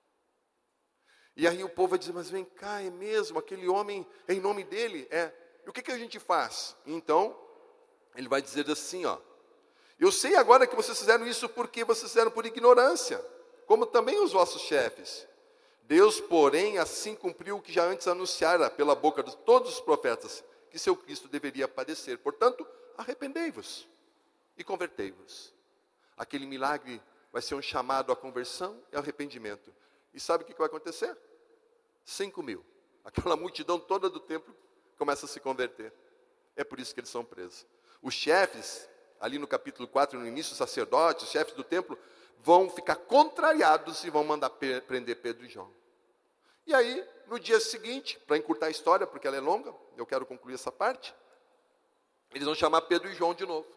E aí o povo vai dizer, mas vem cá, é mesmo, aquele homem, é em nome dele? É. E o que a gente faz? Então, ele vai dizer assim, ó. Eu sei agora que vocês fizeram isso porque vocês fizeram por ignorância, como também os vossos chefes. Deus, porém, assim cumpriu o que já antes anunciara pela boca de todos os profetas, que seu Cristo deveria padecer. Portanto, arrependei-vos e convertei-vos. Aquele milagre vai ser um chamado à conversão e arrependimento. E sabe o que vai acontecer? 5.000. Aquela multidão toda do templo começa a se converter. É por isso que eles são presos. Os chefes, ali no capítulo 4, no início, os sacerdotes, os chefes do templo, vão ficar contrariados e vão mandar prender Pedro e João. E aí, no dia seguinte, para encurtar a história, porque ela é longa, eu quero concluir essa parte, eles vão chamar Pedro e João de novo.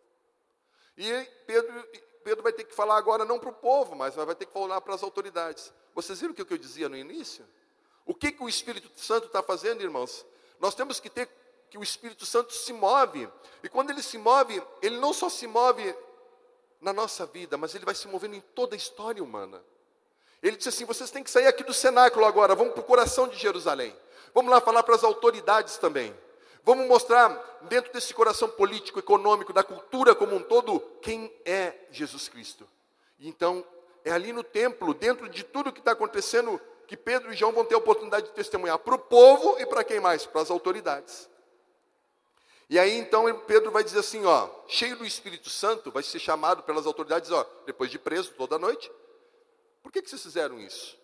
E Pedro vai ter que falar agora não para o povo, mas vai ter que falar para as autoridades. Vocês viram o que eu dizia no início? O que o Espírito Santo está fazendo, irmãos? Nós temos que ter que o Espírito Santo se move. E quando ele se move, ele não só se move na nossa vida, mas ele vai se movendo em toda a história humana. Ele disse assim, vocês têm que sair aqui do cenáculo agora, vamos para o coração de Jerusalém. Vamos lá falar para as autoridades também. Vamos mostrar dentro desse coração político, econômico, da cultura como um todo, quem é Jesus Cristo. E então, é ali no templo, dentro de tudo que está acontecendo, que Pedro e João vão ter a oportunidade de testemunhar para o povo e para quem mais? Para as autoridades. E aí então Pedro vai dizer assim, ó, cheio do Espírito Santo, vai ser chamado pelas autoridades, ó, depois de preso toda a noite, por que vocês fizeram isso?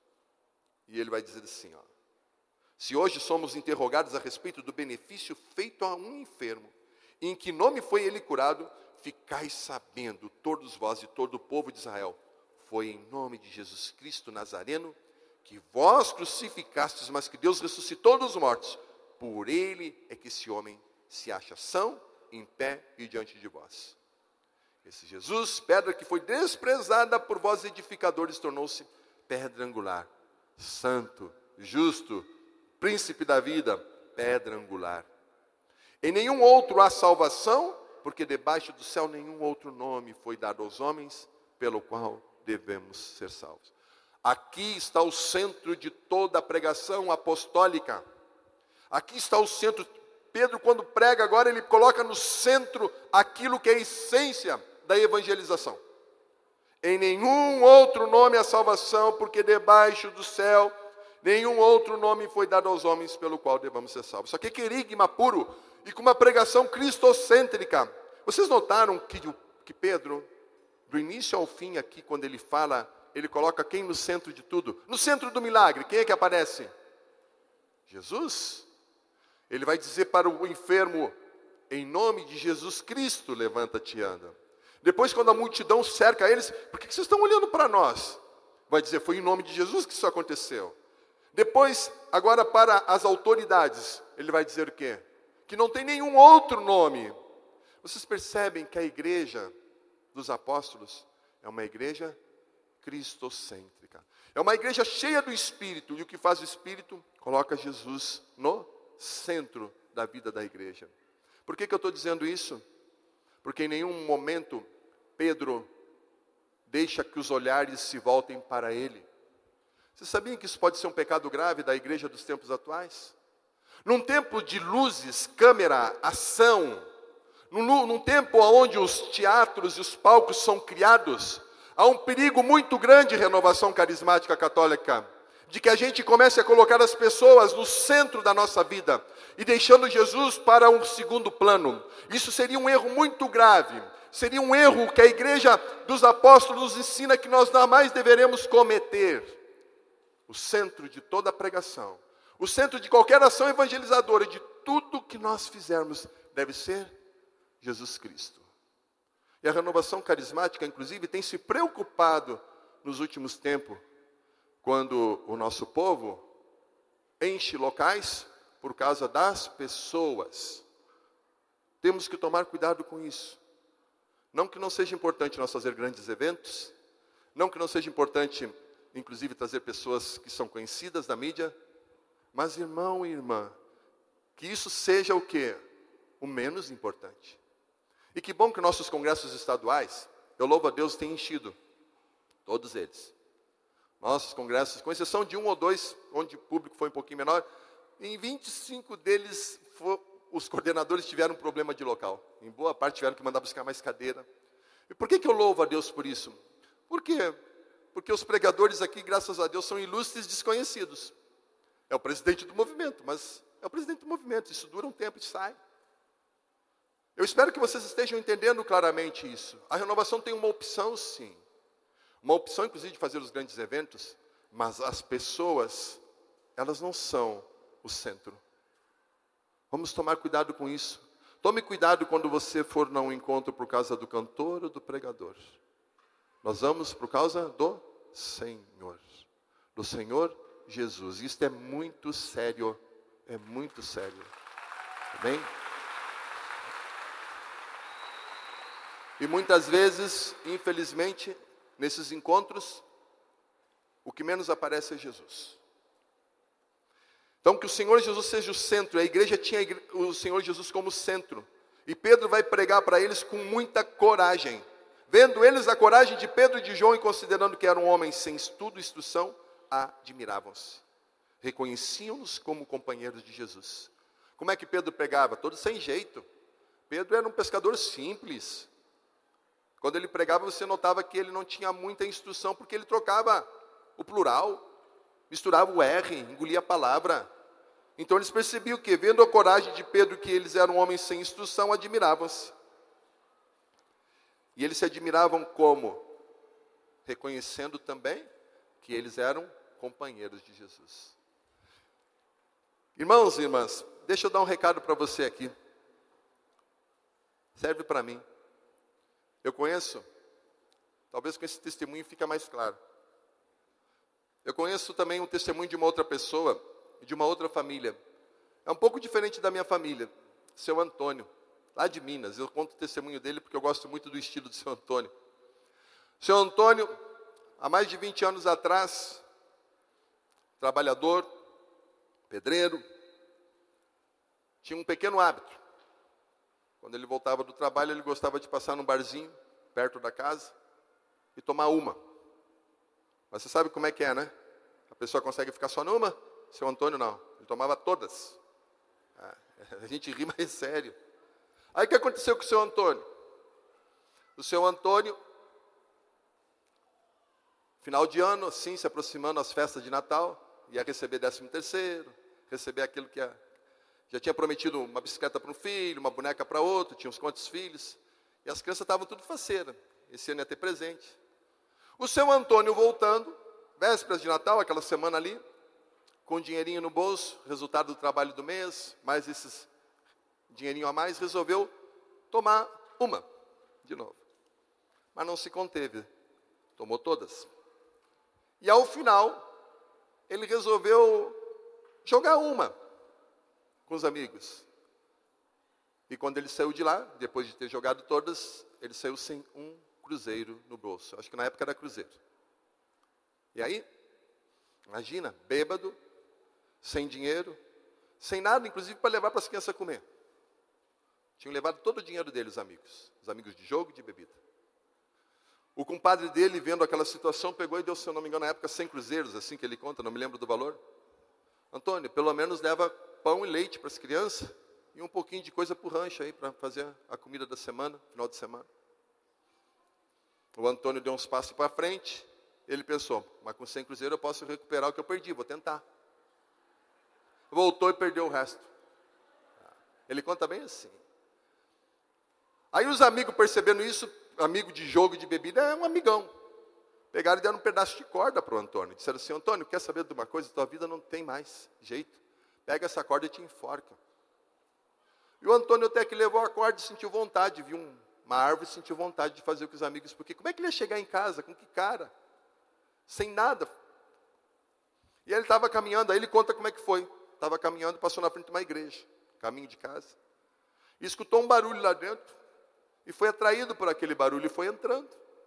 E ele vai dizer assim, ó, se hoje somos interrogados a respeito do benefício feito a um enfermo, e em que nome foi ele curado, ficais sabendo, todos vós e todo o povo de Israel, foi em nome de Jesus Cristo Nazareno, que vós crucificastes, mas que Deus ressuscitou dos mortos. Por ele é que esse homem se acha são, em pé e diante de vós. Esse Jesus, pedra que foi desprezada por vós edificadores, tornou-se pedra angular, santo, justo, príncipe da vida, pedra angular. Em nenhum outro há salvação, porque debaixo do céu nenhum outro nome foi dado aos homens, pelo qual devemos ser salvos. Aqui está o centro de toda a pregação apostólica. Aqui está o centro. Pedro, quando prega agora, ele coloca no centro aquilo que é a essência da evangelização. Em nenhum outro nome há salvação, porque debaixo do céu nenhum outro nome foi dado aos homens pelo qual devamos ser salvos. Isso aqui é querigma puro e com uma pregação cristocêntrica. Vocês notaram que Pedro, do início ao fim aqui, quando ele fala, ele coloca quem no centro de tudo? No centro do milagre, quem é que aparece? Jesus. Ele vai dizer para o enfermo, em nome de Jesus Cristo, levanta-te e anda. Depois, quando a multidão cerca eles, por que vocês estão olhando para nós? Vai dizer, foi em nome de Jesus que isso aconteceu. Depois, agora para as autoridades, ele vai dizer o quê? Que não tem nenhum outro nome. Vocês percebem que a igreja dos apóstolos é uma igreja cristocêntrica. É uma igreja cheia do Espírito. E o que faz o Espírito? Coloca Jesus no centro da vida da igreja. Por que eu estou dizendo isso? Porque em nenhum momento Pedro deixa que os olhares se voltem para ele. Vocês sabiam que isso pode ser um pecado grave da igreja dos tempos atuais? Num tempo de luzes, câmera, ação, num tempo onde os teatros e os palcos são criados, há um perigo muito grande, renovação carismática católica, de que a gente comece a colocar as pessoas no centro da nossa vida e deixando Jesus para um segundo plano. Isso seria um erro muito grave. Seria um erro que a igreja dos apóstolos nos ensina que nós jamais deveremos cometer. O centro de toda a pregação, o centro de qualquer ação evangelizadora, de tudo que nós fizermos, deve ser Jesus Cristo. E a renovação carismática, inclusive, tem se preocupado nos últimos tempos, quando o nosso povo enche locais por causa das pessoas. Temos que tomar cuidado com isso. Não que não seja importante nós fazer grandes eventos, não que não seja importante, inclusive, trazer pessoas que são conhecidas da mídia, mas, irmão e irmã, que isso seja o quê? O menos importante. E que bom que nossos congressos estaduais, eu louvo a Deus, têm enchido, todos eles. Nossos congressos, com exceção de um ou dois, onde o público foi um pouquinho menor, em 25 deles, os coordenadores tiveram um problema de local. Em boa parte tiveram que mandar buscar mais cadeira. E por que eu louvo a Deus por isso? Por quê? Porque os pregadores aqui, graças a Deus, são ilustres desconhecidos. É o presidente do movimento, mas é o presidente do movimento. Isso dura um tempo e sai. Eu espero que vocês estejam entendendo claramente isso. A renovação tem uma opção, sim. Uma opção, inclusive, de fazer os grandes eventos, mas as pessoas, elas não são o centro. Vamos tomar cuidado com isso. Tome cuidado quando você for num encontro por causa do cantor ou do pregador. Nós vamos por causa do Senhor Jesus. Isto é muito sério, é muito sério. Amém? E muitas vezes, infelizmente, nesses encontros, o que menos aparece é Jesus. Então, que o Senhor Jesus seja o centro. A igreja tinha o Senhor Jesus como centro. E Pedro vai pregar para eles com muita coragem. Vendo eles a coragem de Pedro e de João, e considerando que eram homens sem estudo e instrução, admiravam-se. Reconheciam-nos como companheiros de Jesus. Como é que Pedro pregava? Todo sem jeito. Pedro era um pescador simples. Quando ele pregava, você notava que ele não tinha muita instrução, porque ele trocava o plural, misturava o R, engolia a palavra. Então eles percebiam que, vendo a coragem de Pedro, que eles eram homens sem instrução, admiravam-se. E eles se admiravam como? Reconhecendo também que eles eram companheiros de Jesus. Irmãos e irmãs, deixa eu dar um recado para você aqui. Serve para mim. Eu conheço, talvez com esse testemunho fica mais claro. Eu conheço também um testemunho de uma outra pessoa, de uma outra família. É um pouco diferente da minha família, seu Antônio, lá de Minas. Eu conto o testemunho dele porque eu gosto muito do estilo do seu Antônio. Seu Antônio, há mais de 20 anos atrás, trabalhador, pedreiro, tinha um pequeno hábito. Quando ele voltava do trabalho, ele gostava de passar num barzinho, perto da casa, e tomar uma. Mas você sabe como é que é, né? A pessoa consegue ficar só numa? Seu Antônio não. Ele tomava todas. A gente ri, mas é sério. Aí o que aconteceu com o seu Antônio? O seu Antônio, final de ano, assim, se aproximando às festas de Natal, ia receber 13º, receber aquilo que já tinha prometido, uma bicicleta para um filho, uma boneca para outro, tinha uns quantos filhos, e as crianças estavam tudo faceira. Esse ano ia ter presente. O seu Antônio voltando, vésperas de Natal, aquela semana ali, com um dinheirinho no bolso, resultado do trabalho do mês, mais esses dinheirinho a mais, resolveu tomar uma de novo. Mas não se conteve, tomou todas. E ao final, ele resolveu jogar uma com os amigos. E quando ele saiu de lá, depois de ter jogado todas, ele saiu sem um cruzeiro no bolso. Acho que na época era cruzeiro. E aí, imagina, bêbado, sem dinheiro, sem nada, inclusive para levar para as crianças comer. Tinham levado todo o dinheiro dele, os amigos de jogo e de bebida. O compadre dele, vendo aquela situação, pegou e deu, se eu não me engano, na época 100 cruzeiros, assim que ele conta, não me lembro do valor. Antônio, pelo menos leva pão e leite para as crianças e um pouquinho de coisa para o rancho aí, para fazer a comida da semana, final de semana. O Antônio deu uns passos para frente, ele pensou, mas com 100 cruzeiros eu posso recuperar o que eu perdi, vou tentar. Voltou e perdeu o resto. Ele conta bem assim. Aí os amigos percebendo isso, amigo de jogo de bebida, é um amigão. Pegaram e deram um pedaço de corda para o Antônio. Disseram assim, Antônio, quer saber de uma coisa? Tua vida não tem mais jeito. Pega essa corda e te enforca. E o Antônio até que levou a corda e sentiu vontade, viu uma árvore e sentiu vontade de fazer com os amigos. Porque como é que ele ia chegar em casa? Com que cara? Sem nada. E aí ele estava caminhando, aí ele conta como é que foi. Estava caminhando, passou na frente de uma igreja, caminho de casa. E escutou um barulho lá dentro. E foi atraído por aquele barulho e foi entrando.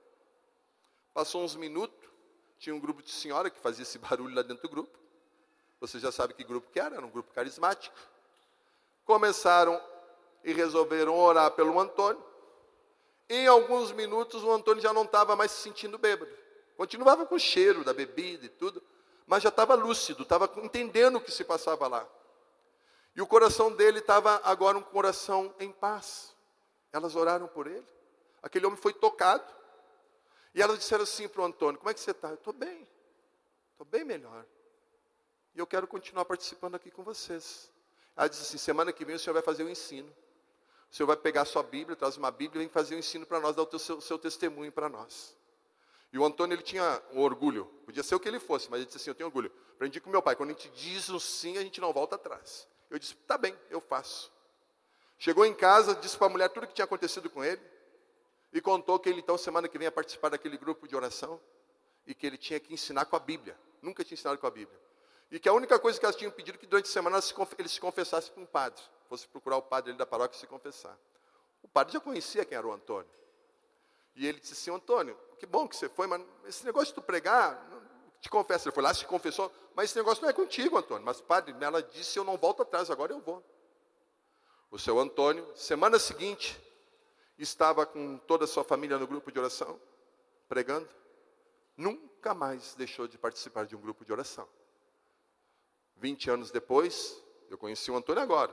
Passou uns minutos, tinha um grupo de senhora que fazia esse barulho lá dentro do grupo. Você já sabe que grupo que era um grupo carismático. Começaram e resolveram orar pelo Antônio. Em alguns minutos o Antônio já não estava mais se sentindo bêbado. Continuava com o cheiro da bebida e tudo, mas já estava lúcido, estava entendendo o que se passava lá. E o coração dele estava agora um coração em paz. Elas oraram por ele. Aquele homem foi tocado. E elas disseram assim para o Antônio, como é que você está? Eu estou bem melhor. E eu quero continuar participando aqui com vocês. Ela disse assim, semana que vem o senhor vai fazer o ensino. O senhor vai pegar a sua Bíblia, traz uma Bíblia e vem fazer o ensino para nós, dar o seu testemunho para nós. E o Antônio, ele tinha um orgulho. Podia ser o que ele fosse, mas ele disse assim, eu tenho orgulho. Aprendi com meu pai, quando a gente diz um sim, a gente não volta atrás. Eu disse, tá bem, eu faço. Chegou em casa, disse para a mulher tudo o que tinha acontecido com ele. E contou que ele, então, semana que vem, ia participar daquele grupo de oração. E que ele tinha que ensinar com a Bíblia. Nunca tinha ensinado com a Bíblia. E que a única coisa que elas tinham pedido, que durante a semana ele se confessasse com um padre. Fosse procurar o padre ali da paróquia e se confessar. O padre já conhecia quem era o Antônio. E ele disse assim, Antônio, que bom que você foi, mas esse negócio de tu pregar, te confesso. Ele foi lá, se confessou, mas esse negócio não é contigo, Antônio. Mas padre, ela disse, eu não volto atrás, agora eu vou. O seu Antônio, semana seguinte, estava com toda a sua família no grupo de oração, pregando. Nunca mais deixou de participar de um grupo de oração. 20 anos depois, eu conheci o Antônio agora.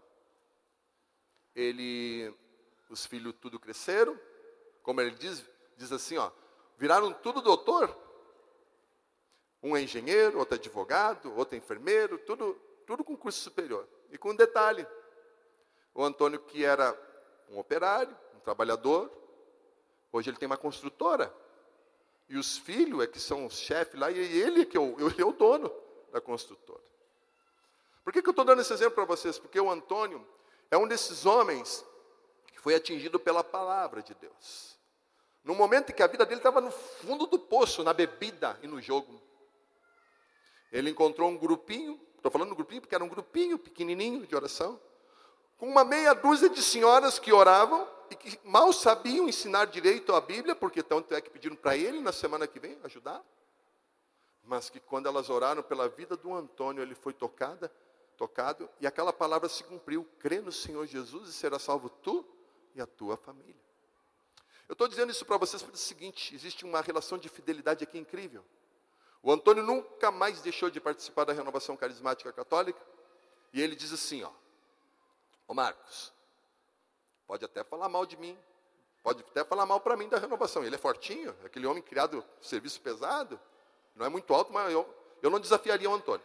Os filhos tudo cresceram, como ele diz assim, ó, viraram tudo doutor. Um é engenheiro, outro é advogado, outro é enfermeiro, tudo com curso superior. E com um detalhe, o Antônio, que era um operário, um trabalhador, hoje ele tem uma construtora. E os filhos é que são os chefes lá, e ele é o dono da construtora. Por que eu estou dando esse exemplo para vocês? Porque o Antônio é um desses homens que foi atingido pela palavra de Deus. No momento em que a vida dele estava no fundo do poço, na bebida e no jogo. Ele encontrou um grupinho, estou falando do grupinho porque era um grupinho pequenininho de oração, com uma meia dúzia de senhoras que oravam e que mal sabiam ensinar direito a Bíblia, porque tanto é que pediram para ele na semana que vem ajudar. Mas que quando elas oraram pela vida do Antônio, ele foi tocada tocado, e aquela palavra se cumpriu: crê no Senhor Jesus e será salvo tu e a tua família. Eu estou dizendo isso para vocês pelo seguinte: existe uma relação de fidelidade aqui incrível. O Antônio nunca mais deixou de participar da renovação carismática católica, e ele diz assim, ô Marcos, pode até falar mal de mim, pode até falar mal para mim da renovação. Ele é fortinho, aquele homem criado serviço pesado, não é muito alto, mas eu não desafiaria o Antônio.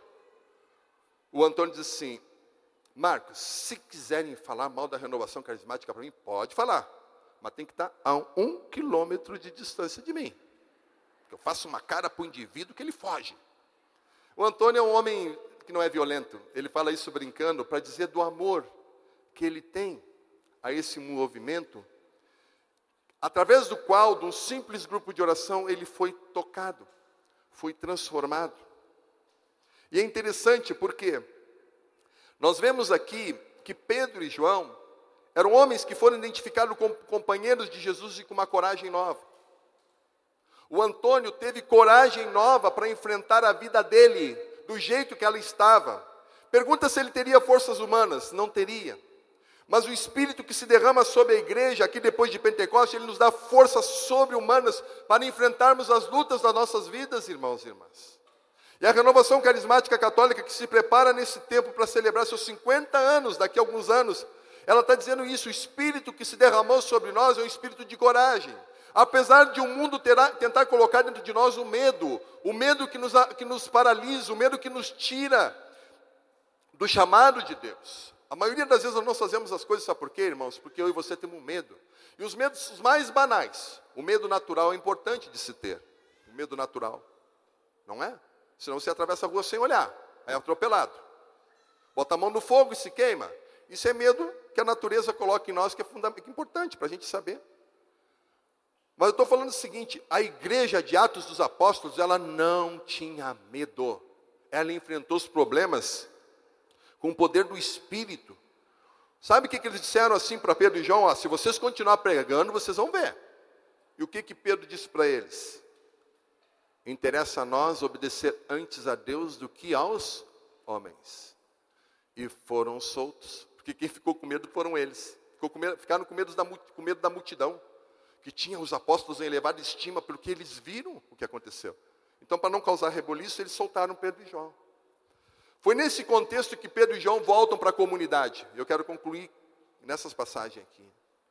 O Antônio diz assim: Marcos, se quiserem falar mal da renovação carismática para mim, pode falar, mas tem que estar a 1 quilômetro de distância de mim. Eu faço uma cara para o indivíduo que ele foge. O Antônio é um homem que não é violento. Ele fala isso brincando para dizer do amor que ele tem a esse movimento, através do qual, de um simples grupo de oração, ele foi tocado, foi transformado. E é interessante porque nós vemos aqui que Pedro e João eram homens que foram identificados como companheiros de Jesus e com uma coragem nova. O Antônio teve coragem nova para enfrentar a vida dele, do jeito que ela estava. Pergunta se ele teria forças humanas. Não teria. Mas o Espírito que se derrama sobre a igreja, aqui depois de Pentecostes, ele nos dá forças sobre-humanas para enfrentarmos as lutas das nossas vidas, irmãos e irmãs. E a renovação carismática católica, que se prepara nesse tempo para celebrar seus 50 anos, daqui a alguns anos, ela está dizendo isso: o Espírito que se derramou sobre nós é um Espírito de coragem. Apesar de o mundo tentar colocar dentro de nós o medo que nos paralisa, o medo que nos tira do chamado de Deus. A maioria das vezes nós não fazemos as coisas, sabe por quê, irmãos? Porque eu e você temos medo. E os medos os mais banais. O medo natural é importante de se ter. O medo natural. Não é? Senão você atravessa a rua sem olhar. É atropelado. Bota a mão no fogo e se queima. Isso é medo que a natureza coloca em nós, que é importante para a gente saber. Mas eu estou falando o seguinte: a igreja de Atos dos Apóstolos, ela não tinha medo. Ela enfrentou os problemas com o poder do Espírito. Sabe o que eles disseram assim para Pedro e João? Se vocês continuar pregando, vocês vão ver. E o que Pedro disse para eles? Interessa a nós obedecer antes a Deus do que aos homens. E foram soltos. Porque quem ficou com medo foram eles. Ficaram com medo da multidão, que tinha os apóstolos em elevada estima, porque eles viram o que aconteceu. Então, para não causar reboliço, eles soltaram Pedro e João. Foi nesse contexto que Pedro e João voltam para a comunidade. Eu quero concluir nessas passagens aqui.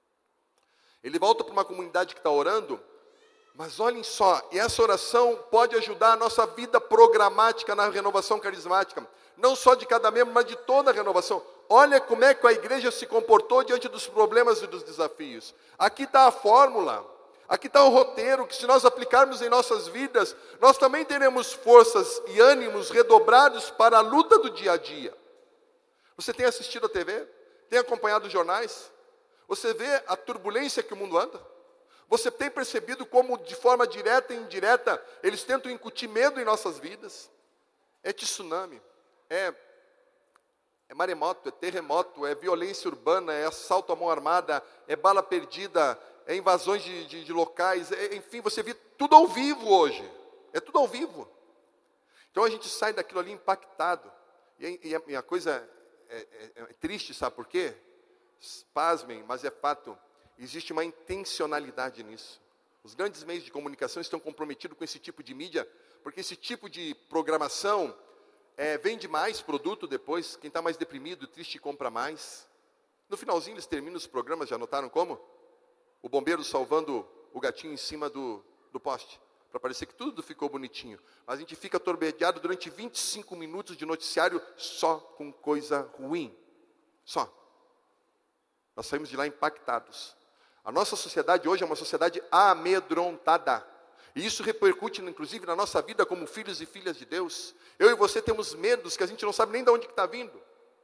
Ele volta para uma comunidade que está orando, mas olhem só, e essa oração pode ajudar a nossa vida programática na renovação carismática. Não só de cada membro, mas de toda a renovação. Olha como é que a igreja se comportou diante dos problemas e dos desafios. Aqui está a fórmula, aqui está o roteiro, que se nós aplicarmos em nossas vidas, nós também teremos forças e ânimos redobrados para a luta do dia a dia. Você tem assistido a TV? Tem acompanhado os jornais? Você vê a turbulência que o mundo anda? Você tem percebido como, de forma direta e indireta, eles tentam incutir medo em nossas vidas? É tsunami, é maremoto, é terremoto, é violência urbana, é assalto à mão armada, é bala perdida, é invasões de locais, enfim, você vê tudo ao vivo hoje. É tudo ao vivo. Então a gente sai daquilo ali impactado. E a coisa é triste, sabe por quê? Pasmem, mas é fato. Existe uma intencionalidade nisso. Os grandes meios de comunicação estão comprometidos com esse tipo de mídia, porque esse tipo de programação vende mais produto depois. Quem está mais deprimido, triste, compra mais. No finalzinho eles terminam os programas, já notaram como? O bombeiro salvando o gatinho em cima do poste, para parecer que tudo ficou bonitinho. Mas a gente fica atordoado durante 25 minutos de noticiário só com coisa ruim. Só. Nós saímos de lá impactados. A nossa sociedade hoje é uma sociedade amedrontada. E isso repercute, inclusive, na nossa vida como filhos e filhas de Deus. Eu e você temos medos que a gente não sabe nem de onde que está vindo.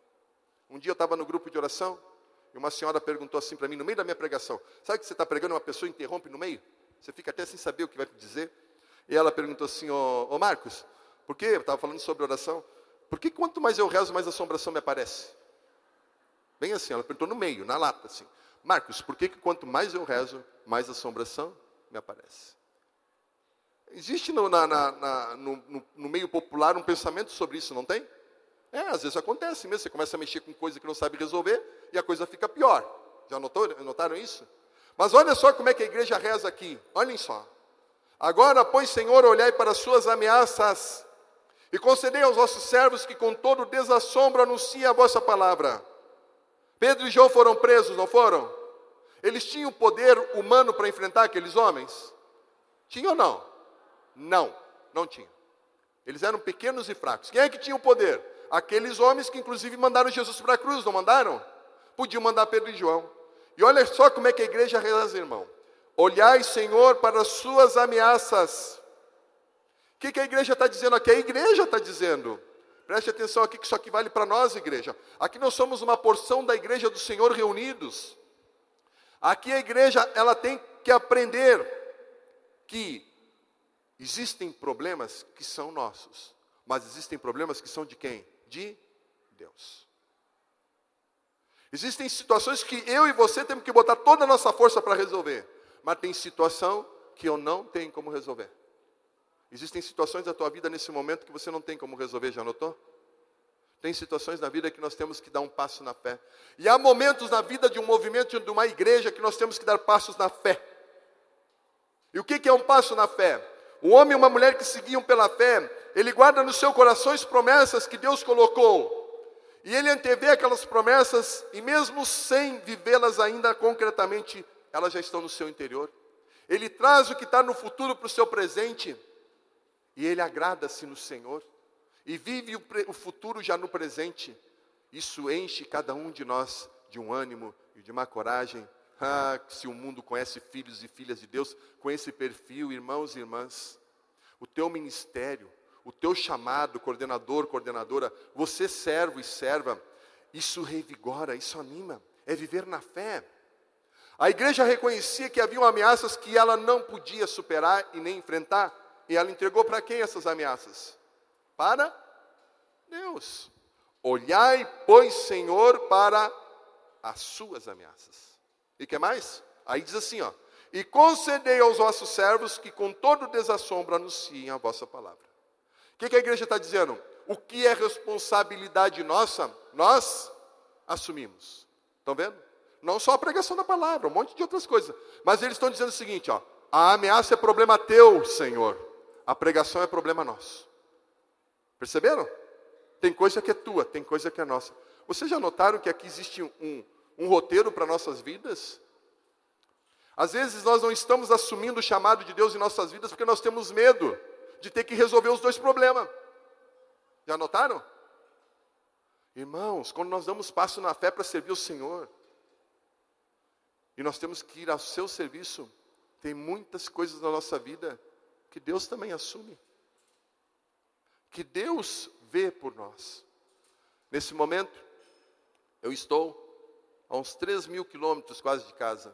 Um dia eu estava no grupo de oração, e uma senhora perguntou assim para mim, no meio da minha pregação: sabe que você está pregando e uma pessoa interrompe no meio? Você fica até sem saber o que vai dizer. E ela perguntou assim: ô Marcos, por que, eu estava falando sobre oração, por que quanto mais eu rezo, mais assombração me aparece? Bem assim, ela perguntou no meio, na lata, assim: Marcos, por que quanto mais eu rezo, mais assombração me aparece? Existe no meio popular um pensamento sobre isso, não tem? Às vezes acontece mesmo, você começa a mexer com coisa que não sabe resolver e a coisa fica pior. Já notaram isso? Mas olha só como é que a igreja reza aqui. Olhem só. Agora, pois, Senhor, olhai para as suas ameaças e concedei aos vossos servos que com todo desassombro anunciem a vossa palavra. Pedro e João foram presos, não foram? Eles tinham poder humano para enfrentar aqueles homens? Tinham ou não? Não tinham. Eles eram pequenos e fracos. Quem é que tinha o poder? Aqueles homens que inclusive mandaram Jesus para a cruz, não mandaram? Podiam mandar Pedro e João. E olha só como é que a igreja reza, irmão. Olhai, Senhor, para as suas ameaças. O que a igreja está dizendo aqui? A igreja está dizendo. Preste atenção aqui que isso aqui vale para nós, igreja. Aqui nós somos uma porção da igreja do Senhor reunidos. Aqui a igreja, ela tem que aprender que existem problemas que são nossos. Mas existem problemas que são de quem? De Deus. Existem situações que eu e você temos que botar toda a nossa força para resolver. Mas tem situação que eu não tenho como resolver. Existem situações da tua vida nesse momento que você não tem como resolver, já notou? Tem situações na vida que nós temos que dar um passo na fé. E há momentos na vida de um movimento, de uma igreja, que nós temos que dar passos na fé. E o que é um passo na fé? Um homem e uma mulher que seguiam pela fé, ele guarda no seu coração as promessas que Deus colocou. E ele antevê aquelas promessas, e mesmo sem vivê-las ainda concretamente, elas já estão no seu interior. Ele traz o que está no futuro para o seu presente, e ele agrada-se no Senhor. E vive o futuro já no presente. Isso enche cada um de nós de um ânimo e de uma coragem. Se o mundo conhece filhos e filhas de Deus com esse perfil, irmãos e irmãs, o teu ministério, o teu chamado, coordenador, coordenadora, você servo e serva, isso revigora, isso anima, é viver na fé. A igreja reconhecia que haviam ameaças que ela não podia superar e nem enfrentar, e ela entregou para quem essas ameaças? Para Deus. Olhai, pois, Senhor, para as suas ameaças. E que mais? Aí diz assim, e concedei aos vossos servos que com todo desassombro anunciem a vossa palavra. O que a igreja está dizendo? O que é responsabilidade nossa, nós assumimos. Estão vendo? Não só a pregação da palavra, um monte de outras coisas. Mas eles estão dizendo o seguinte, a ameaça é problema teu, Senhor. A pregação é problema nosso. Perceberam? Tem coisa que é tua, tem coisa que é nossa. Vocês já notaram que aqui existe um roteiro para nossas vidas? Às vezes nós não estamos assumindo o chamado de Deus em nossas vidas porque nós temos medo de ter que resolver os dois problemas. Já notaram? Irmãos, quando nós damos passo na fé para servir o Senhor, e nós temos que ir ao seu serviço, tem muitas coisas na nossa vida que Deus também assume. Que Deus vê por nós. Nesse momento, eu estou a uns 3.000 quilômetros quase de casa.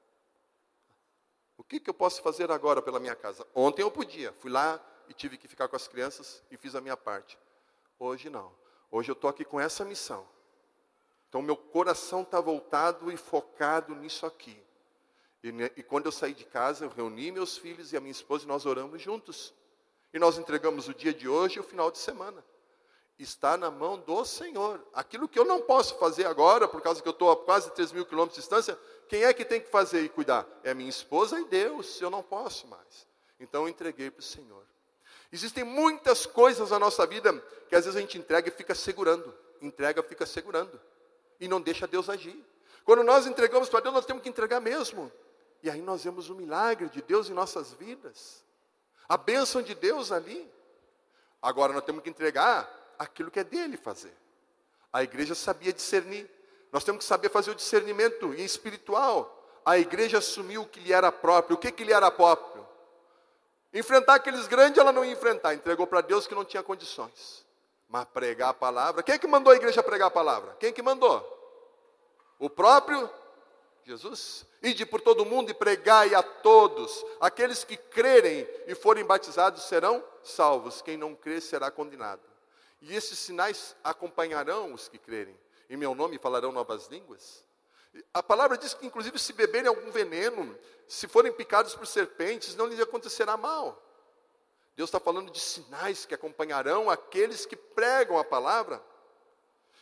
O que eu posso fazer agora pela minha casa? Ontem eu podia, fui lá e tive que ficar com as crianças e fiz a minha parte. Hoje não. Hoje eu estou aqui com essa missão. Então meu coração está voltado e focado nisso aqui. E quando eu saí de casa, eu reuni meus filhos e a minha esposa e nós oramos juntos. E nós entregamos o dia de hoje e o final de semana. Está na mão do Senhor. Aquilo que eu não posso fazer agora, por causa que eu estou a quase 3.000 quilômetros de distância, quem é que tem que fazer e cuidar? É minha esposa e Deus, eu não posso mais. Então eu entreguei para o Senhor. Existem muitas coisas na nossa vida que às vezes a gente entrega e fica segurando. Entrega, fica segurando. E não deixa Deus agir. Quando nós entregamos para Deus, nós temos que entregar mesmo. E aí nós vemos o milagre de Deus em nossas vidas. A bênção de Deus ali. Agora nós temos que entregar aquilo que é dele fazer. A igreja sabia discernir. Nós temos que saber fazer o discernimento espiritual. A igreja assumiu o que lhe era próprio. O que lhe era próprio? Enfrentar aqueles grandes ela não ia enfrentar. Entregou para Deus que não tinha condições. Mas pregar a palavra. Quem é que mandou a igreja pregar a palavra? Quem que mandou? O próprio Jesus. Ide por todo mundo e pregai a todos. Aqueles que crerem e forem batizados serão salvos. Quem não crer será condenado. E esses sinais acompanharão os que crerem. Em meu nome falarão novas línguas. A palavra diz que inclusive se beberem algum veneno, se forem picados por serpentes, não lhes acontecerá mal. Deus está falando de sinais que acompanharão aqueles que pregam a palavra.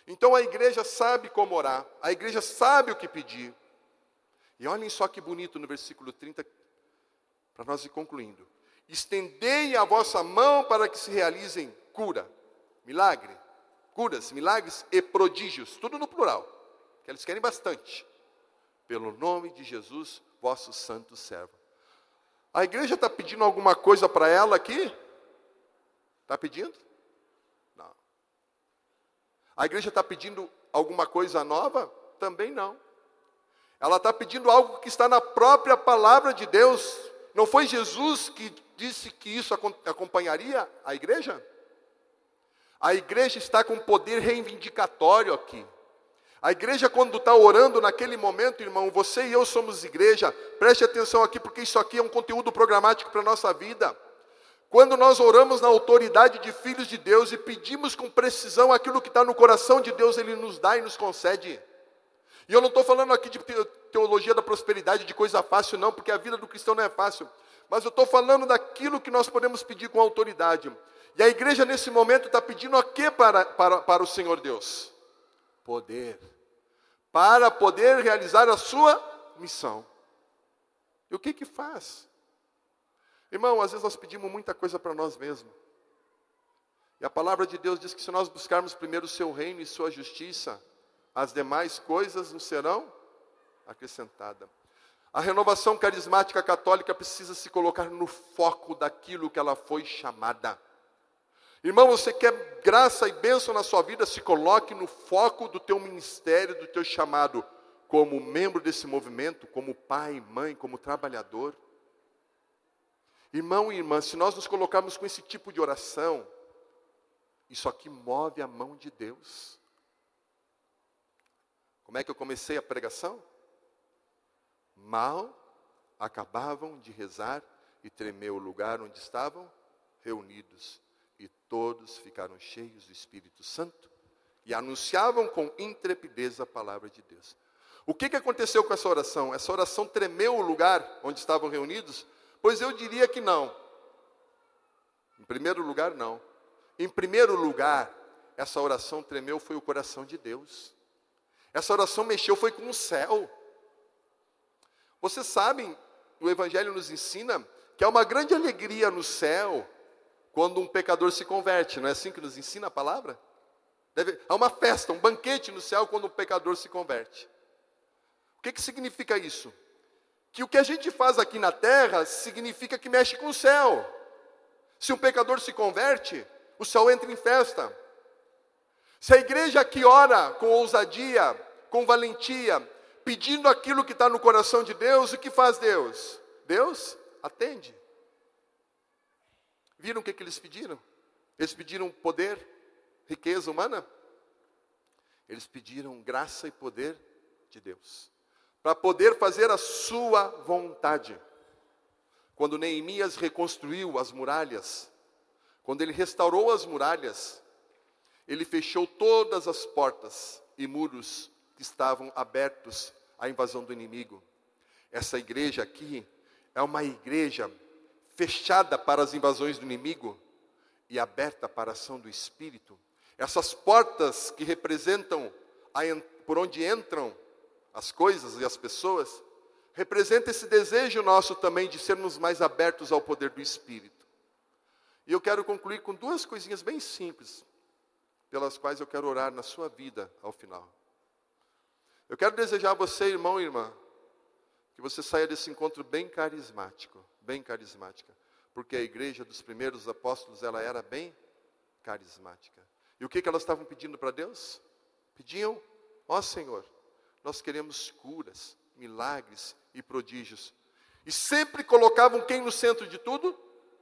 Então a igreja sabe como orar, a igreja sabe o que pedir. E olhem só que bonito no versículo 30, para nós ir concluindo. Estendei a vossa mão para que se realizem cura, milagre, curas, milagres e prodígios, tudo no plural, que eles querem bastante. Pelo nome de Jesus, vosso santo servo. A igreja está pedindo alguma coisa para ela aqui? Está pedindo? Não. A igreja está pedindo alguma coisa nova? Também não. Ela está pedindo algo que está na própria palavra de Deus. Não foi Jesus que disse que isso acompanharia a igreja? A igreja está com poder reivindicatório aqui. A igreja, quando está orando naquele momento, irmão, você e eu somos igreja. Preste atenção aqui, porque isso aqui é um conteúdo programático para a nossa vida. Quando nós oramos na autoridade de filhos de Deus e pedimos com precisão aquilo que está no coração de Deus, Ele nos dá e nos concede. E eu não estou falando aqui de teologia da prosperidade, de coisa fácil não, porque a vida do cristão não é fácil. Mas eu estou falando daquilo que nós podemos pedir com autoridade. E a igreja nesse momento está pedindo o que para o Senhor Deus? Poder. Para poder realizar a sua missão. E o que faz? Irmão, às vezes nós pedimos muita coisa para nós mesmos. E a palavra de Deus diz que se nós buscarmos primeiro o seu reino e sua justiça, as demais coisas nos serão acrescentadas. A renovação carismática católica precisa se colocar no foco daquilo que ela foi chamada. Irmão, você quer graça e bênção na sua vida? Se coloque no foco do teu ministério, do teu chamado, como membro desse movimento, como pai, mãe, como trabalhador. Irmão e irmã, se nós nos colocarmos com esse tipo de oração, isso aqui move a mão de Deus. Como é que eu comecei a pregação? Mal acabavam de rezar e tremeu o lugar onde estavam reunidos. E todos ficaram cheios do Espírito Santo e anunciavam com intrepidez a palavra de Deus. O que aconteceu com essa oração? Essa oração tremeu o lugar onde estavam reunidos? Pois eu diria que não. Em primeiro lugar, não. Em primeiro lugar, essa oração tremeu foi o coração de Deus. Essa oração mexeu foi com o céu. Vocês sabem, o Evangelho nos ensina que há uma grande alegria no céu quando um pecador se converte. Não é assim que nos ensina a palavra? Há uma festa, um banquete no céu quando um pecador se converte. O que significa isso? Que o que a gente faz aqui na terra significa que mexe com o céu. Se um pecador se converte, o céu entra em festa. Se a igreja aqui ora com ousadia, com valentia, pedindo aquilo que está no coração de Deus, o que faz Deus? Deus atende. Viram o que eles pediram? Eles pediram poder, riqueza humana? Eles pediram graça e poder de Deus. Para poder fazer a sua vontade. Quando Neemias reconstruiu as muralhas, quando ele restaurou as muralhas, ele fechou todas as portas e muros que estavam abertos à invasão do inimigo. Essa igreja aqui é uma igreja fechada para as invasões do inimigo e aberta para a ação do Espírito. Essas portas que representam por onde entram as coisas e as pessoas, representa esse desejo nosso também de sermos mais abertos ao poder do Espírito. E eu quero concluir com duas coisinhas bem simples, pelas quais eu quero orar na sua vida ao final. Eu quero desejar a você, irmão e irmã, que você saia desse encontro bem carismática, porque a igreja dos primeiros apóstolos, ela era bem carismática. E o que elas estavam pedindo para Deus? Pediam, ó Senhor, nós queremos curas, milagres e prodígios. E sempre colocavam quem no centro de tudo?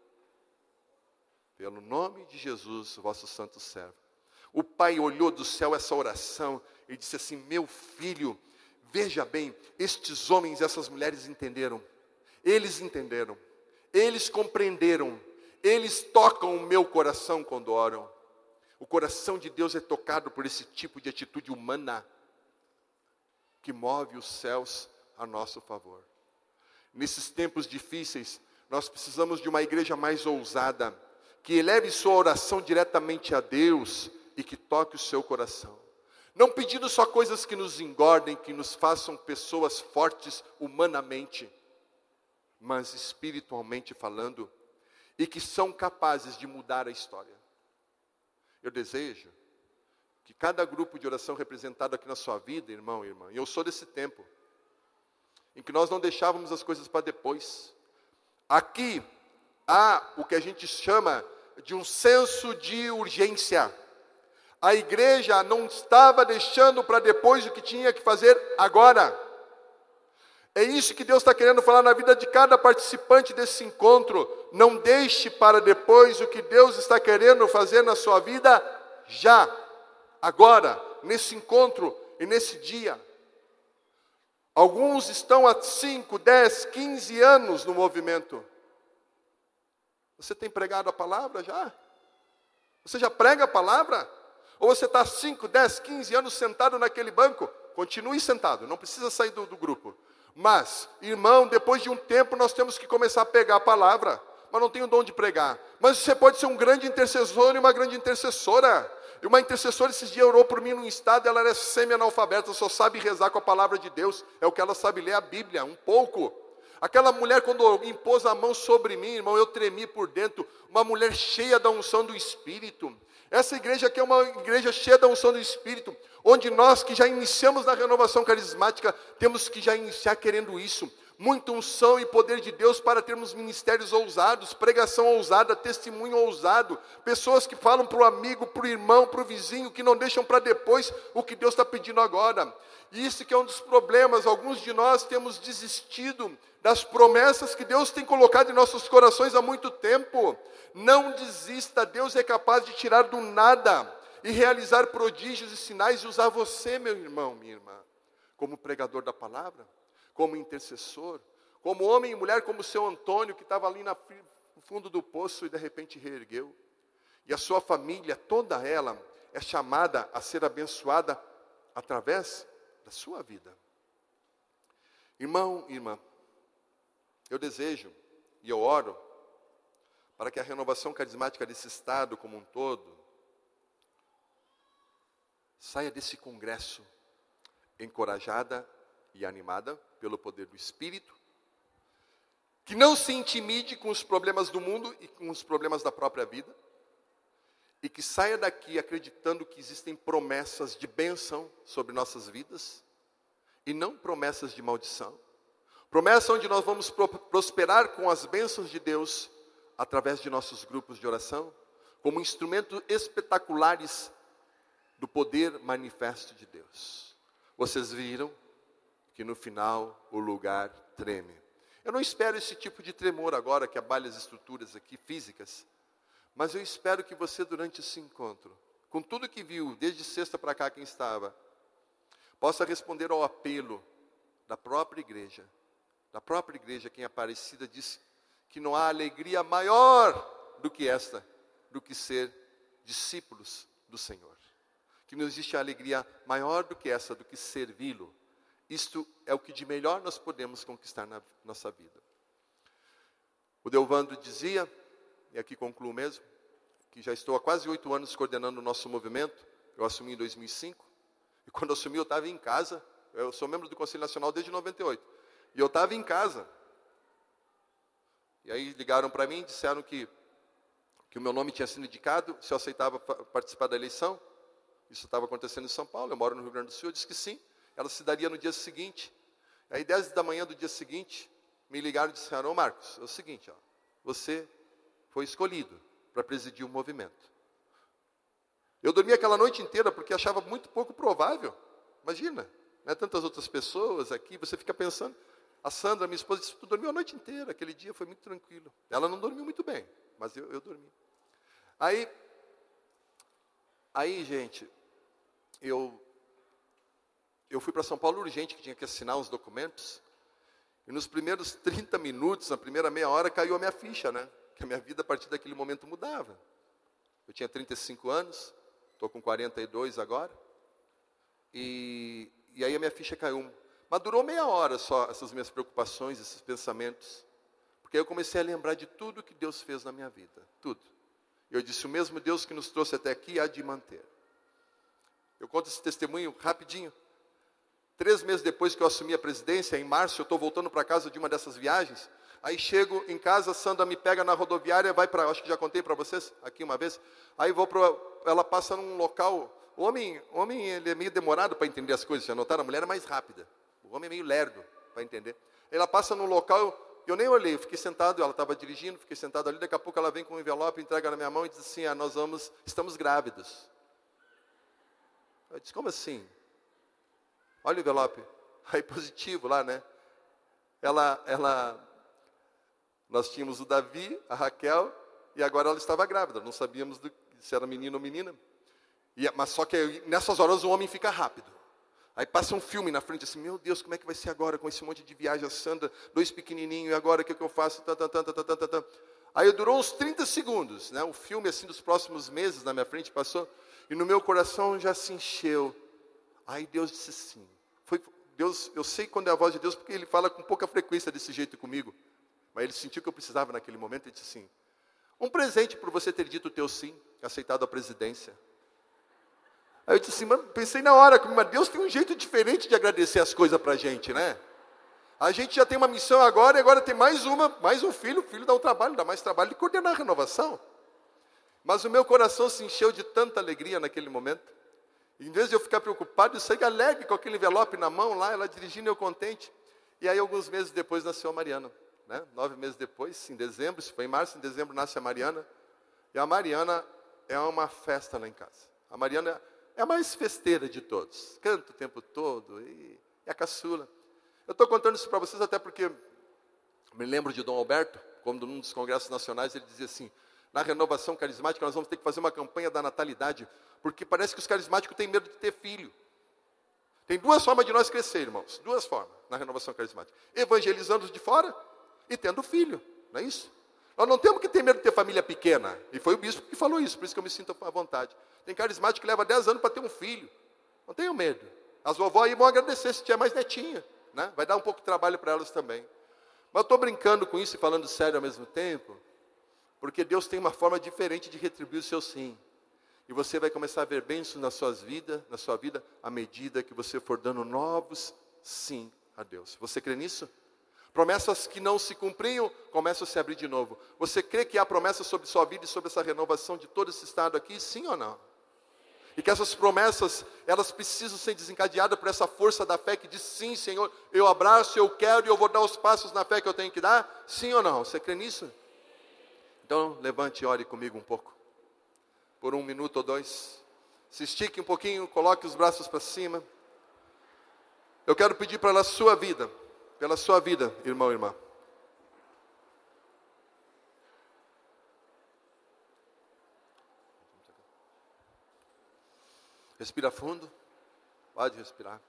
Pelo nome de Jesus, vosso santo servo. O pai olhou do céu essa oração e disse assim: meu filho, veja bem, estes homens e essas mulheres entenderam. Eles entenderam. Eles compreenderam. Eles tocam o meu coração quando oram. O coração de Deus é tocado por esse tipo de atitude humana que move os céus a nosso favor. Nesses tempos difíceis, nós precisamos de uma igreja mais ousada, que eleve sua oração diretamente a Deus e que toque o seu coração. Não pedindo só coisas que nos engordem, que nos façam pessoas fortes humanamente, mas espiritualmente falando, e que são capazes de mudar a história. Eu desejo que cada grupo de oração representado aqui na sua vida, irmão e irmã, e eu sou desse tempo, em que nós não deixávamos as coisas para depois. Aqui há o que a gente chama de um senso de urgência. A igreja não estava deixando para depois o que tinha que fazer agora. É isso que Deus está querendo falar na vida de cada participante desse encontro. Não deixe para depois o que Deus está querendo fazer na sua vida já, agora, nesse encontro e nesse dia. Alguns estão há 5, 10, 15 anos no movimento. Você tem pregado a palavra já? Você já prega a palavra? Ou você está 5, 10, 15 anos sentado naquele banco? Continue sentado, não precisa sair do grupo. Mas, irmão, depois de um tempo nós temos que começar a pegar a palavra. Mas não tenho dom de pregar. Mas você pode ser um grande intercessor e uma grande intercessora. E uma intercessora esses dias orou por mim num estado, ela era semi-analfabeta, só sabe rezar com a palavra de Deus. É o que ela sabe ler a Bíblia, um pouco. Aquela mulher, quando impôs a mão sobre mim, irmão, eu tremi por dentro. Uma mulher cheia da unção do Espírito. Essa igreja aqui é uma igreja cheia da unção do Espírito, onde nós que já iniciamos na renovação carismática, temos que já iniciar querendo isso. Muita unção e poder de Deus para termos ministérios ousados, pregação ousada, testemunho ousado. Pessoas que falam para o amigo, para o irmão, para o vizinho, que não deixam para depois o que Deus está pedindo agora. E isso que é um dos problemas. Alguns de nós temos desistido das promessas que Deus tem colocado em nossos corações há muito tempo. Não desista, Deus é capaz de tirar do nada e realizar prodígios e sinais e usar você, meu irmão, minha irmã, como pregador da palavra, como intercessor, como homem e mulher, como o seu Antônio, que estava ali no fundo do poço e de repente reergueu. E a sua família, toda ela, é chamada a ser abençoada através da sua vida. Irmão, irmã, eu desejo e eu oro para que a renovação carismática desse estado como um todo saia desse congresso encorajada e animada pelo poder do Espírito, que não se intimide com os problemas do mundo e com os problemas da própria vida, e que saia daqui acreditando que existem promessas de bênção sobre nossas vidas, e não promessas de maldição. Promessa onde nós vamos prosperar com as bênçãos de Deus, através de nossos grupos de oração, como instrumentos espetaculares do poder manifesto de Deus. Vocês viram que no final o lugar treme. Eu não espero esse tipo de tremor agora que abale as estruturas aqui físicas, mas eu espero que você durante esse encontro, com tudo que viu, desde sexta para cá quem estava, possa responder ao apelo da própria igreja. Da própria igreja, quem Aparecida disse que não há alegria maior do que esta, do que ser discípulos do Senhor. Que não existe alegria maior do que essa, do que servi-lo. Isto é o que de melhor nós podemos conquistar na nossa vida. O Delvando dizia, e aqui concluo mesmo, que já estou há quase 8 anos coordenando o nosso movimento. Eu assumi em 2005, e quando eu assumi eu estava em casa. Eu sou membro do Conselho Nacional desde 98, e eu estava em casa. E aí ligaram para mim e disseram que o meu nome tinha sido indicado, se eu aceitava participar da eleição. Isso estava acontecendo em São Paulo, eu moro no Rio Grande do Sul. Eu disse que sim, ela se daria no dia seguinte. Aí 10 da manhã do dia seguinte, me ligaram e disseram: ô Marcos, é o seguinte, você foi escolhido para presidir o movimento. Eu dormi aquela noite inteira porque achava muito pouco provável. Imagina, né, tantas outras pessoas aqui, você fica pensando. A Sandra, minha esposa, disse: tu dormiu a noite inteira, aquele dia foi muito tranquilo. Ela não dormiu muito bem, mas eu dormi. Aí, gente, eu fui para São Paulo urgente, que tinha que assinar uns documentos. E nos primeiros 30 minutos, na primeira meia hora, caiu a minha ficha, né? Que a minha vida a partir daquele momento mudava. Eu tinha 35 anos, estou com 42 agora. E aí a minha ficha caiu. Mas durou meia hora só essas minhas preocupações, esses pensamentos. Porque aí eu comecei a lembrar de tudo que Deus fez na minha vida. Tudo. Eu disse: o mesmo Deus que nos trouxe até aqui há de manter. Eu conto esse testemunho rapidinho. 3 meses depois que eu assumi a presidência, em março, eu estou voltando para casa de uma dessas viagens. Aí chego em casa, a Sandra me pega na rodoviária, vai para, acho que já contei para vocês aqui uma vez. Aí ela passa num local. O homem ele é meio demorado para entender as coisas, já notaram? A mulher é mais rápida. O homem é meio lerdo para entender. Ela passa num local, eu nem olhei, eu fiquei sentado, ela estava dirigindo, fiquei sentado ali, daqui a pouco ela vem com um envelope, entrega na minha mão e diz assim, estamos grávidos. Eu disse, como assim? Olha o envelope. Aí positivo lá, né? Nós tínhamos o Davi, a Raquel, e agora ela estava grávida. Não sabíamos se era menino ou menina. Mas só que nessas horas o homem fica rápido. Aí passa um filme na frente, assim, meu Deus, como é que vai ser agora com esse monte de viagem, a Sandra, 2 pequenininhos, e agora o que eu faço? Aí durou uns 30 segundos, né? O filme assim dos próximos meses na minha frente passou, e no meu coração já se encheu. Aí Deus disse assim, Deus, eu sei quando é a voz de Deus, porque Ele fala com pouca frequência desse jeito comigo, mas Ele sentiu que eu precisava naquele momento, e disse assim, um presente por você ter dito o teu sim, aceitado a presidência. Aí eu disse assim, mano, pensei na hora, mas Deus tem um jeito diferente de agradecer as coisas pra gente, né? A gente já tem uma missão agora, e agora tem mais um filho, o filho dá mais trabalho de coordenar a renovação. Mas o meu coração se encheu de tanta alegria naquele momento. E em vez de eu ficar preocupado, eu saí alegre com aquele envelope na mão lá, ela dirigindo, eu contente. E aí alguns meses depois nasceu a Mariana, né? 9 meses depois, em dezembro, isso foi em março, em dezembro nasce a Mariana. E a Mariana é uma festa lá em casa. A Mariana é a mais festeira de todos. Canta o tempo todo e é a caçula. Eu estou contando isso para vocês até porque me lembro de Dom Alberto, quando num dos congressos nacionais ele dizia assim, na renovação carismática nós vamos ter que fazer uma campanha da natalidade, porque parece que os carismáticos têm medo de ter filho. Tem 2 formas de nós crescer, irmãos. 2 formas na renovação carismática. Evangelizando os de fora e tendo filho. Não é isso? Nós não temos que ter medo de ter família pequena. E foi o bispo que falou isso, por isso que eu me sinto à vontade. Tem carismático que leva 10 anos para ter um filho. Não tenho medo. As vovós aí vão agradecer se tiver mais netinha, né? Vai dar um pouco de trabalho para elas também. Mas eu estou brincando com isso e falando sério ao mesmo tempo, porque Deus tem uma forma diferente de retribuir o seu sim. E você vai começar a ver bênçãos na sua vida, à medida que você for dando novos sim a Deus. Você crê nisso? Promessas que não se cumpriam, começam a se abrir de novo. Você crê que há promessas sobre sua vida e sobre essa renovação de todo esse estado aqui? Sim ou não? E que essas promessas, elas precisam ser desencadeadas por essa força da fé que diz, sim, Senhor, eu abraço, eu quero e eu vou dar os passos na fé que eu tenho que dar? Sim ou não? Você crê nisso? Então, levante e ore comigo um pouco. Por 1 minuto ou 2. Se estique um pouquinho, coloque os braços para cima. Eu quero pedir pela sua vida, irmão e irmã. Respira fundo. Pode respirar.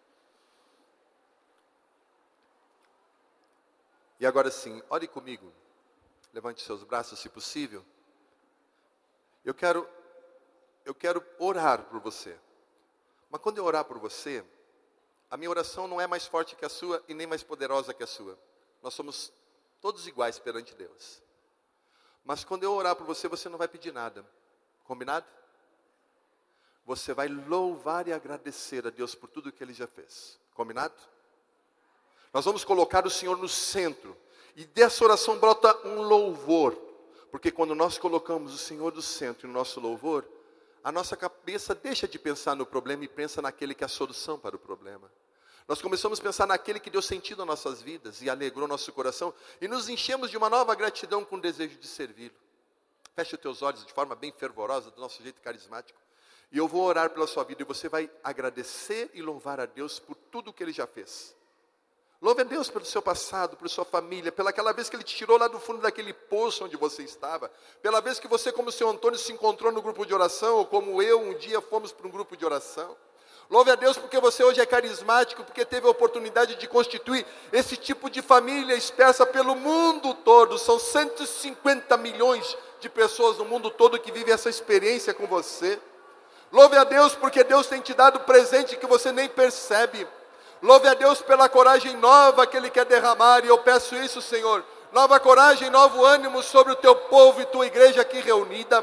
E agora sim, ore comigo. Levante seus braços, se possível. Eu quero orar por você. Mas quando eu orar por você, a minha oração não é mais forte que a sua e nem mais poderosa que a sua. Nós somos todos iguais perante Deus. Mas quando eu orar por você, você não vai pedir nada. Combinado? Você vai louvar e agradecer a Deus por tudo que Ele já fez. Combinado? Nós vamos colocar o Senhor no centro. E dessa oração brota um louvor. Porque quando nós colocamos o Senhor no centro no nosso louvor, a nossa cabeça deixa de pensar no problema e pensa naquele que é a solução para o problema. Nós começamos a pensar naquele que deu sentido às nossas vidas e alegrou nosso coração. E nos enchemos de uma nova gratidão com o desejo de servi-lo. Feche os teus olhos de forma bem fervorosa, do nosso jeito carismático. E eu vou orar pela sua vida e você vai agradecer e louvar a Deus por tudo o que Ele já fez. Louve a Deus pelo seu passado, por sua família, pela aquela vez que Ele te tirou lá do fundo daquele poço onde você estava, pela vez que você, como o seu Antônio, se encontrou no grupo de oração, ou como eu, um dia fomos para um grupo de oração. Louve a Deus porque você hoje é carismático, porque teve a oportunidade de constituir esse tipo de família dispersa pelo mundo todo. São 150 milhões de pessoas no mundo todo que vivem essa experiência com você. Louve a Deus porque Deus tem te dado presente que você nem percebe. Louve a Deus pela coragem nova que Ele quer derramar, e eu peço isso, Senhor. Nova coragem, novo ânimo sobre o Teu povo e Tua igreja aqui reunida.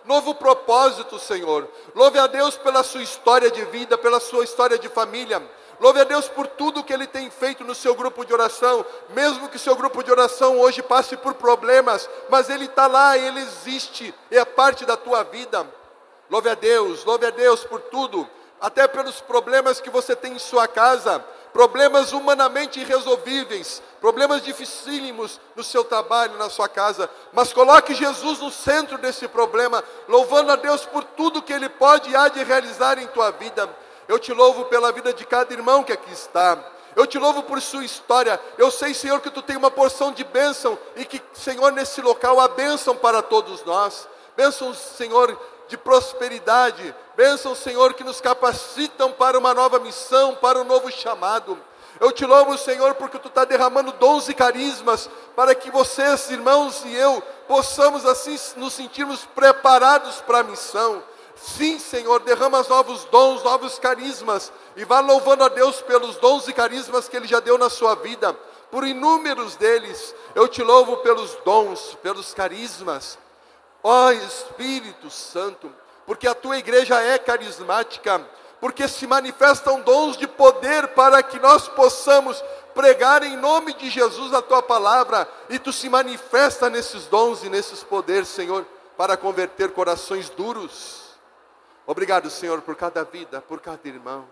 novo propósito, Senhor. Louve a Deus pela sua história de vida, pela sua história de família. Louve a Deus por tudo que Ele tem feito no seu grupo de oração, mesmo que seu grupo de oração hoje passe por problemas, mas Ele está lá, Ele existe, é parte da tua vida. Louve a Deus por tudo, até pelos problemas que você tem em sua casa, problemas humanamente irresolvíveis, problemas dificílimos no seu trabalho, na sua casa, mas coloque Jesus no centro desse problema, louvando a Deus por tudo que Ele pode e há de realizar em tua vida. Eu te louvo pela vida de cada irmão que aqui está. Eu te louvo por sua história. Eu sei, Senhor, que Tu tem uma porção de bênção e que, Senhor, nesse local há bênção para todos nós. Bênçãos, Senhor, de prosperidade. Bênçãos, Senhor, que nos capacitam para uma nova missão, para um novo chamado. Eu te louvo, Senhor, porque Tu está derramando dons e carismas para que vocês, irmãos, e eu possamos assim nos sentirmos preparados para a missão. Sim, Senhor, derrama novos dons, novos carismas, e vá louvando a Deus pelos dons e carismas que Ele já deu na sua vida, por inúmeros deles. Eu te louvo pelos dons, pelos carismas, ó Espírito Santo, porque a tua igreja é carismática, porque se manifestam dons de poder para que nós possamos pregar em nome de Jesus a tua palavra, e Tu se manifesta nesses dons e nesses poderes, Senhor, para converter corações duros. Obrigado, Senhor, por cada vida, por cada irmão.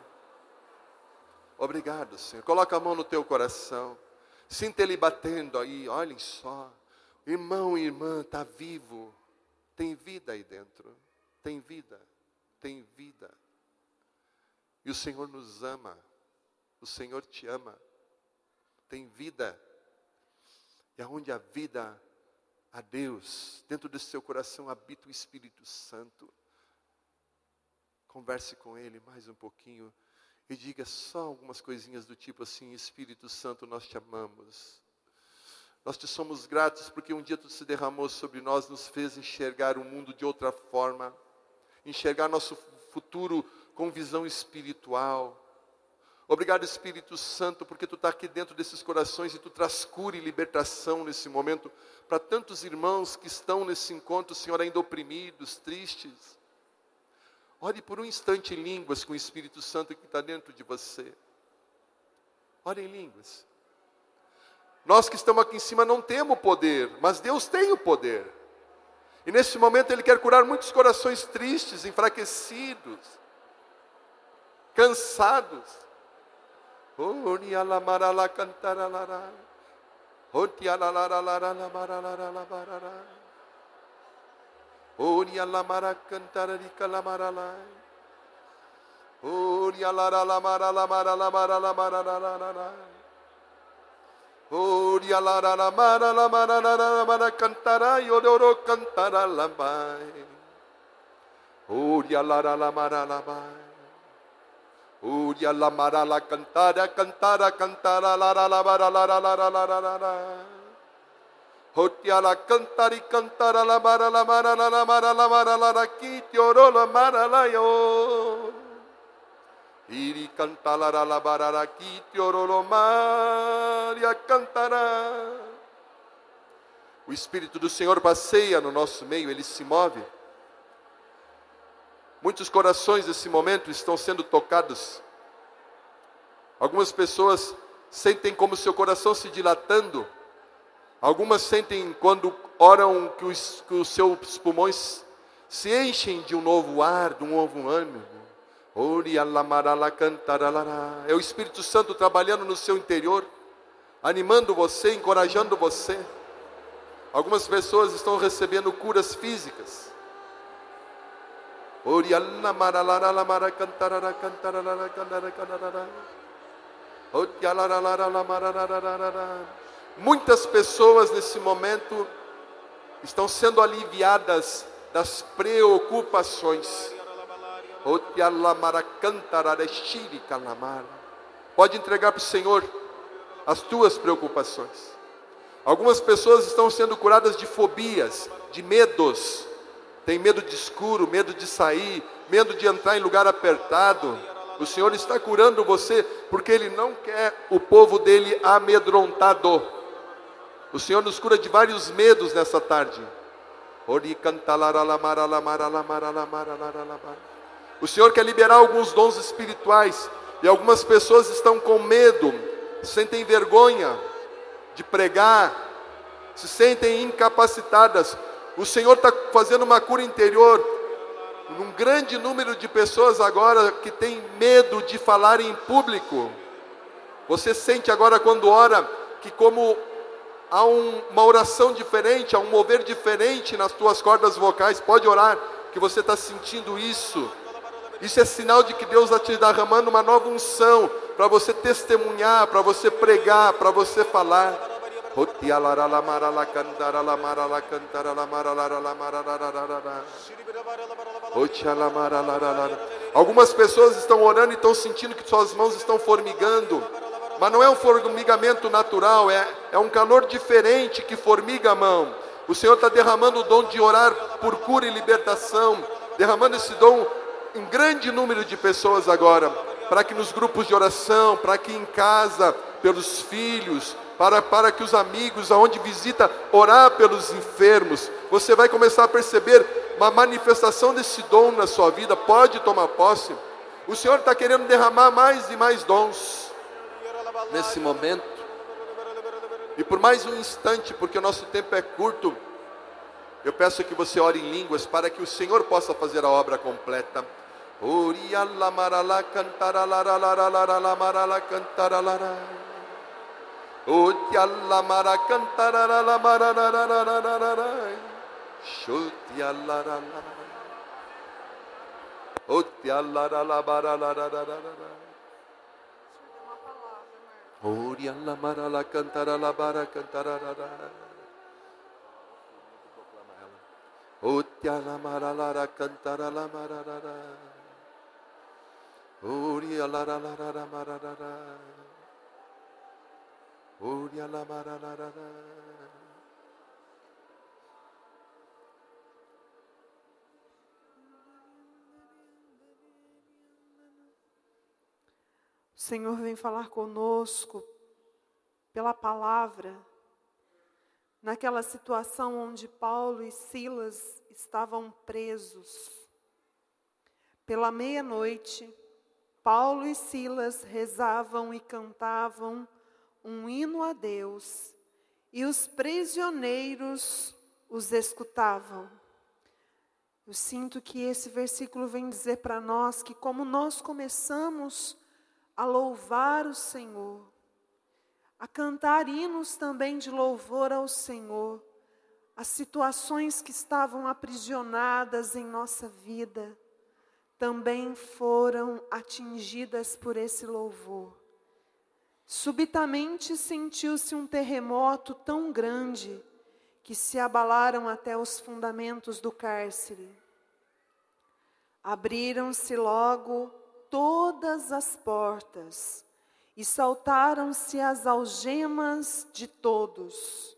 Obrigado, Senhor. Coloca a mão no teu coração. Sinta Ele batendo aí, olhem só. Irmão e irmã, está vivo. Tem vida aí dentro. Tem vida. Tem vida. E o Senhor nos ama. O Senhor te ama. Tem vida. E aonde há vida, há Deus. Dentro desse seu coração habita o Espírito Santo. Converse com Ele mais um pouquinho e diga só algumas coisinhas do tipo assim: Espírito Santo, nós te amamos. Nós te somos gratos porque um dia Tu se derramou sobre nós, nos fez enxergar o mundo de outra forma, enxergar nosso futuro com visão espiritual. Obrigado, Espírito Santo, porque Tu está aqui dentro desses corações e Tu traz cura e libertação nesse momento para tantos irmãos que estão nesse encontro, Senhor, ainda oprimidos, tristes. Ore por um instante em línguas com o Espírito Santo que está dentro de você. Ore em línguas. Nós que estamos aqui em cima não temos o poder, mas Deus tem o poder. E nesse momento Ele quer curar muitos corações tristes, enfraquecidos, cansados. Oria la mara cantara di calamaralai. Oria la mara la mara la mara la mara la la. Oria la mara la mara la mara cantara io loro cantara la mai. Oria la mara la mai. Oria la mara la cantara cantara cantara la mara la. Hotia la cantari cantara la mara la mara la mara la mara la kiti oro la mara la yo. Iri cantala la mara la kiti oro la maria cantará. O Espírito do Senhor passeia no nosso meio, Ele se move. Muitos corações nesse momento estão sendo tocados. Algumas pessoas sentem como seu coração se dilatando. Algumas sentem quando oram que os seus pulmões se enchem de um novo ar, de um novo ânimo. É o Espírito Santo trabalhando no seu interior, animando você, encorajando você. Algumas pessoas estão recebendo curas físicas. Muitas pessoas nesse momento estão sendo aliviadas das preocupações. Pode entregar para o Senhor as tuas preocupações. Algumas pessoas estão sendo curadas de fobias, de medos. Tem medo de escuro, medo de sair, medo de entrar em lugar apertado. O Senhor está curando você porque Ele não quer o povo dele amedrontado. O Senhor nos cura de vários medos nessa tarde. O Senhor quer liberar alguns dons espirituais, e algumas pessoas estão com medo, sentem vergonha de pregar, se sentem incapacitadas. O Senhor está fazendo uma cura interior, num grande número de pessoas agora que tem medo de falar em público. Você sente agora quando ora, que como há uma oração diferente, há um mover diferente nas tuas cordas vocais. Pode orar, que você está sentindo isso. Isso é sinal de que Deus está te derramando uma nova unção, para você testemunhar, para você pregar, para você falar. Algumas pessoas estão orando e estão sentindo que suas mãos estão formigando, mas não é um formigamento natural, é um calor diferente que formiga a mão. O Senhor está derramando o dom de orar por cura e libertação, derramando esse dom em grande número de pessoas agora, para que nos grupos de oração, para que em casa, pelos filhos, para que os amigos, aonde visita, orar pelos enfermos. Você vai começar a perceber uma manifestação desse dom na sua vida. Pode tomar posse. O Senhor está querendo derramar mais e mais dons nesse momento. E por mais um instante, porque o nosso tempo é curto, eu peço que você ore em línguas, para que o Senhor possa fazer a obra completa. O Senhor vem falar conosco pela palavra, naquela situação onde Paulo e Silas estavam presos. Pela meia-noite, Paulo e Silas rezavam e cantavam um hino a Deus, e os prisioneiros os escutavam. Eu sinto que esse versículo vem dizer para nós que, como nós começamos a louvar o Senhor, a cantar hinos também de louvor ao Senhor, as situações que estavam aprisionadas em nossa vida também foram atingidas por esse louvor. Subitamente sentiu-se um terremoto tão grande que se abalaram até os fundamentos do cárcere. Abriram-se logo todas as portas e saltaram-se as algemas de todos.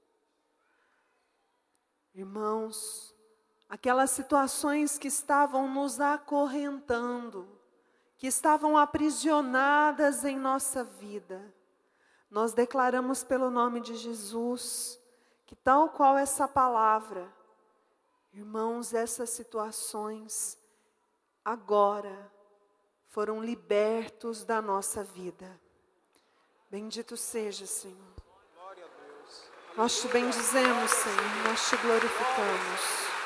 Irmãos, aquelas situações que estavam nos acorrentando, que estavam aprisionadas em nossa vida, nós declaramos pelo nome de Jesus, que tal qual essa palavra, irmãos, essas situações agora foram libertos da nossa vida. Bendito seja, Senhor. Nós te bendizemos, Senhor, nós te glorificamos.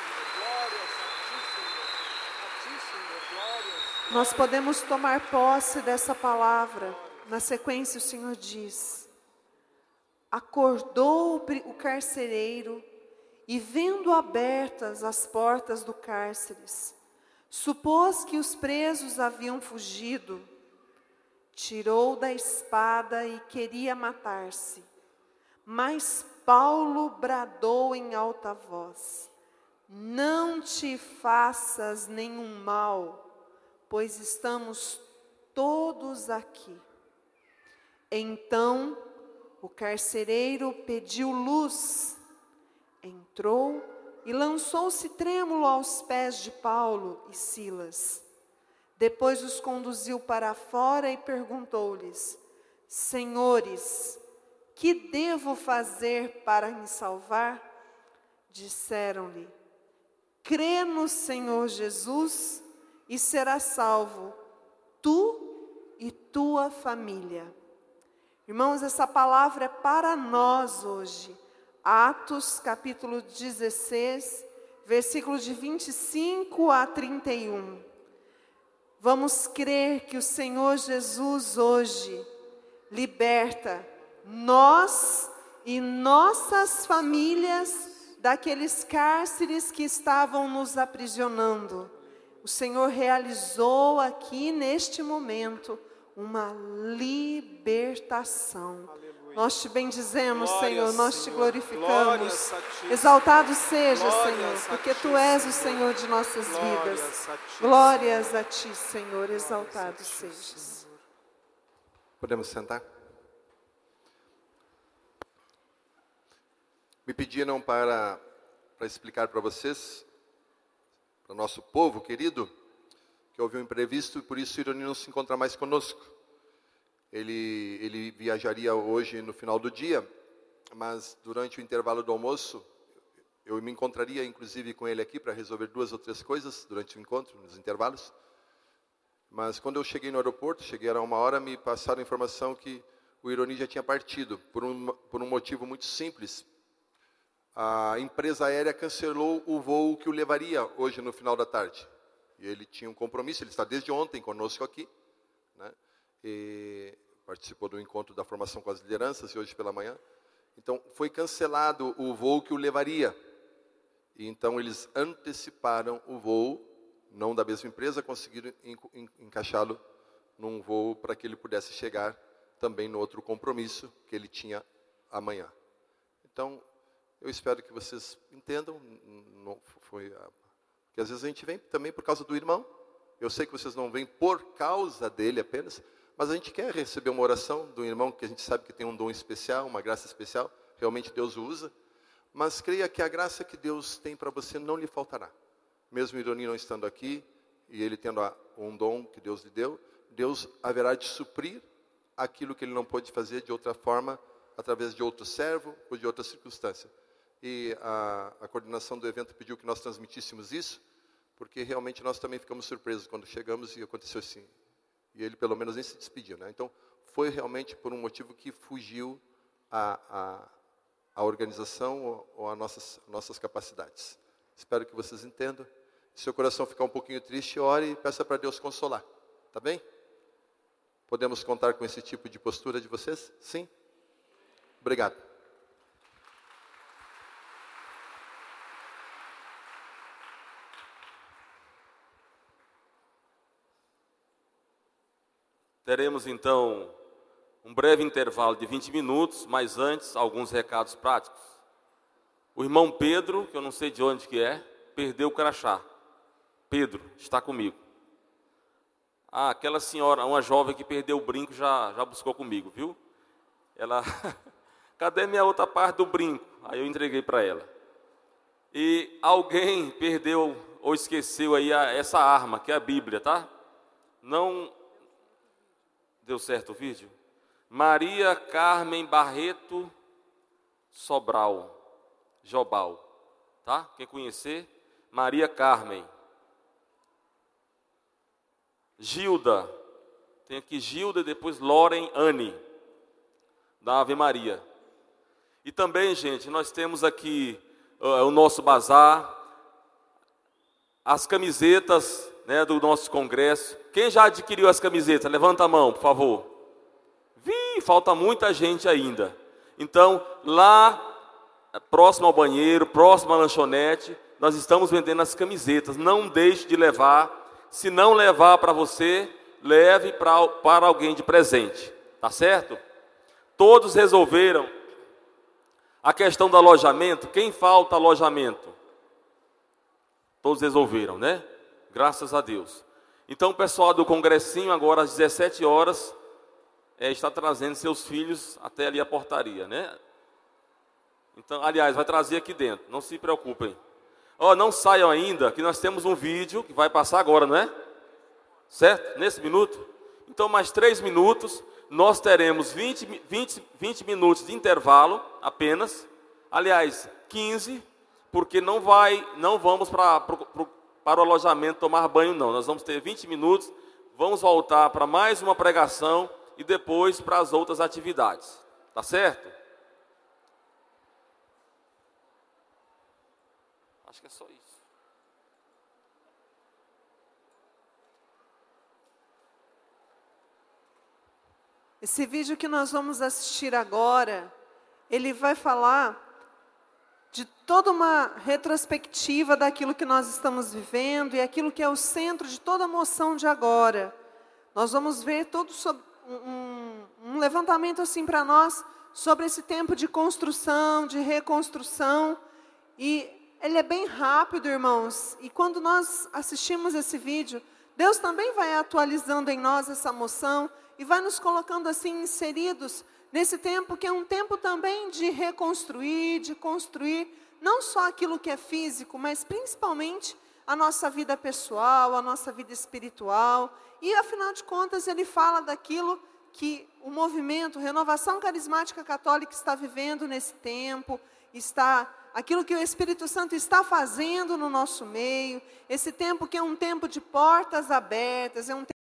Nós podemos tomar posse dessa palavra. Na sequência o Senhor diz: acordou o carcereiro e, vendo abertas as portas do cárcere, supôs que os presos haviam fugido, tirou da espada e queria matar-se. Mas Paulo bradou em alta voz: não te faças nenhum mal, pois estamos todos aqui. Então o carcereiro pediu luz, entrou e lançou-se trêmulo aos pés de Paulo e Silas. Depois os conduziu para fora e perguntou-lhes: senhores, que devo fazer para me salvar? disseram-lhe: crê no Senhor Jesus e serás salvo, tu e tua família. Irmãos, essa palavra é para nós hoje. Atos capítulo 16, versículos de 25 a 31. Vamos crer que o Senhor Jesus hoje liberta nós e nossas famílias daqueles cárceres que estavam nos aprisionando. O Senhor realizou aqui neste momento uma libertação. Aleluia. Nós te bendizemos, glória, Senhor, nós te glorificamos. Exaltado seja, glória, Senhor, porque Tu és o Senhor de nossas vidas. Glórias a Ti, Senhor, exaltado sejas. Podemos sentar? Me pediram para explicar para vocês, para o nosso povo querido, que houve um imprevisto e por isso o Ironi não se encontra mais conosco. Ele viajaria hoje no final do dia, mas durante o intervalo do almoço, eu me encontraria inclusive com ele aqui para resolver 2 ou 3 coisas durante o encontro, nos intervalos. Mas quando eu cheguei no aeroporto, cheguei a 1h, me passaram a informação que o Ironi já tinha partido, por um motivo muito simples. A empresa aérea cancelou o voo que o levaria hoje no final da tarde. E ele tinha um compromisso, ele está desde ontem conosco aqui, né? E participou do encontro da formação com as lideranças, e hoje pela manhã. Então, foi cancelado o voo que o levaria. E então, eles anteciparam o voo, não da mesma empresa, conseguiram encaixá-lo num voo para que ele pudesse chegar também no outro compromisso que ele tinha amanhã. Então, eu espero que vocês entendam, que às vezes a gente vem também por causa do irmão. Eu sei que vocês não vêm por causa dele apenas, mas a gente quer receber uma oração do irmão que a gente sabe que tem um dom especial, uma graça especial, realmente Deus o usa. Mas creia que a graça que Deus tem para você não lhe faltará. Mesmo o Ironi não estando aqui, e ele tendo um dom que Deus lhe deu, Deus haverá de suprir aquilo que ele não pôde fazer de outra forma, através de outro servo ou de outra circunstância. E a coordenação do evento pediu que nós transmitíssemos isso, porque realmente nós também ficamos surpresos quando chegamos e aconteceu assim. E ele pelo menos nem se despediu, né? Então, foi realmente por um motivo que fugiu a organização ou a nossas capacidades. Espero que vocês entendam. Se seu coração ficar um pouquinho triste, ore e peça para Deus consolar. Tá bem? Podemos contar com esse tipo de postura de vocês? Sim? Obrigado. Teremos então um breve intervalo de 20 minutos, mas antes alguns recados práticos. O irmão Pedro, que eu não sei de onde que é, perdeu o crachá. Pedro, está comigo. Ah, aquela senhora, uma jovem que perdeu o brinco, já buscou comigo, viu? Ela, cadê minha outra parte do brinco? Aí eu entreguei para ela. E alguém perdeu ou esqueceu aí essa arma, que é a Bíblia, tá? Não deu certo o vídeo? Maria Carmen Barreto Jobal, tá? Quem conhecer? Maria Carmen. Gilda, tem aqui Gilda e depois Loren Anne, da Ave Maria. E também, gente, nós temos aqui o nosso bazar, as camisetas, né, do nosso congresso. Quem já adquiriu as camisetas? Levanta a mão, por favor. Falta muita gente ainda. Então, lá, próximo ao banheiro, próximo à lanchonete, nós estamos vendendo as camisetas. Não deixe de levar. Se não levar para você, leve para alguém de presente. Tá certo? Todos resolveram a questão do alojamento. Quem falta alojamento? Todos resolveram, né? Graças a Deus. Então o pessoal do congressinho agora às 17 horas está trazendo seus filhos até ali a portaria, né? Então, aliás, vai trazer aqui dentro, não se preocupem. Não saiam ainda, que nós temos um vídeo que vai passar agora, não é? Certo? Nesse minuto? Então, mais 3 minutos, nós teremos 20 minutos de intervalo apenas. Aliás, 15, porque não vamos para o alojamento tomar banho, não. Nós vamos ter 20 minutos, vamos voltar para mais uma pregação e depois para as outras atividades. Tá certo? Acho que é só isso. Esse vídeo que nós vamos assistir agora, ele vai falar de toda uma retrospectiva daquilo que nós estamos vivendo e aquilo que é o centro de toda a moção de agora. Nós vamos ver todo um levantamento assim para nós sobre esse tempo de construção, de reconstrução. E ele é bem rápido, irmãos. E quando nós assistimos esse vídeo, Deus também vai atualizando em nós essa moção e vai nos colocando assim inseridos nesse tempo que é um tempo também de reconstruir, de construir, não só aquilo que é físico, mas principalmente a nossa vida pessoal, a nossa vida espiritual. E afinal de contas ele fala daquilo que o movimento Renovação Carismática Católica está vivendo nesse tempo, aquilo que o Espírito Santo está fazendo no nosso meio, esse tempo que é um tempo de portas abertas, é um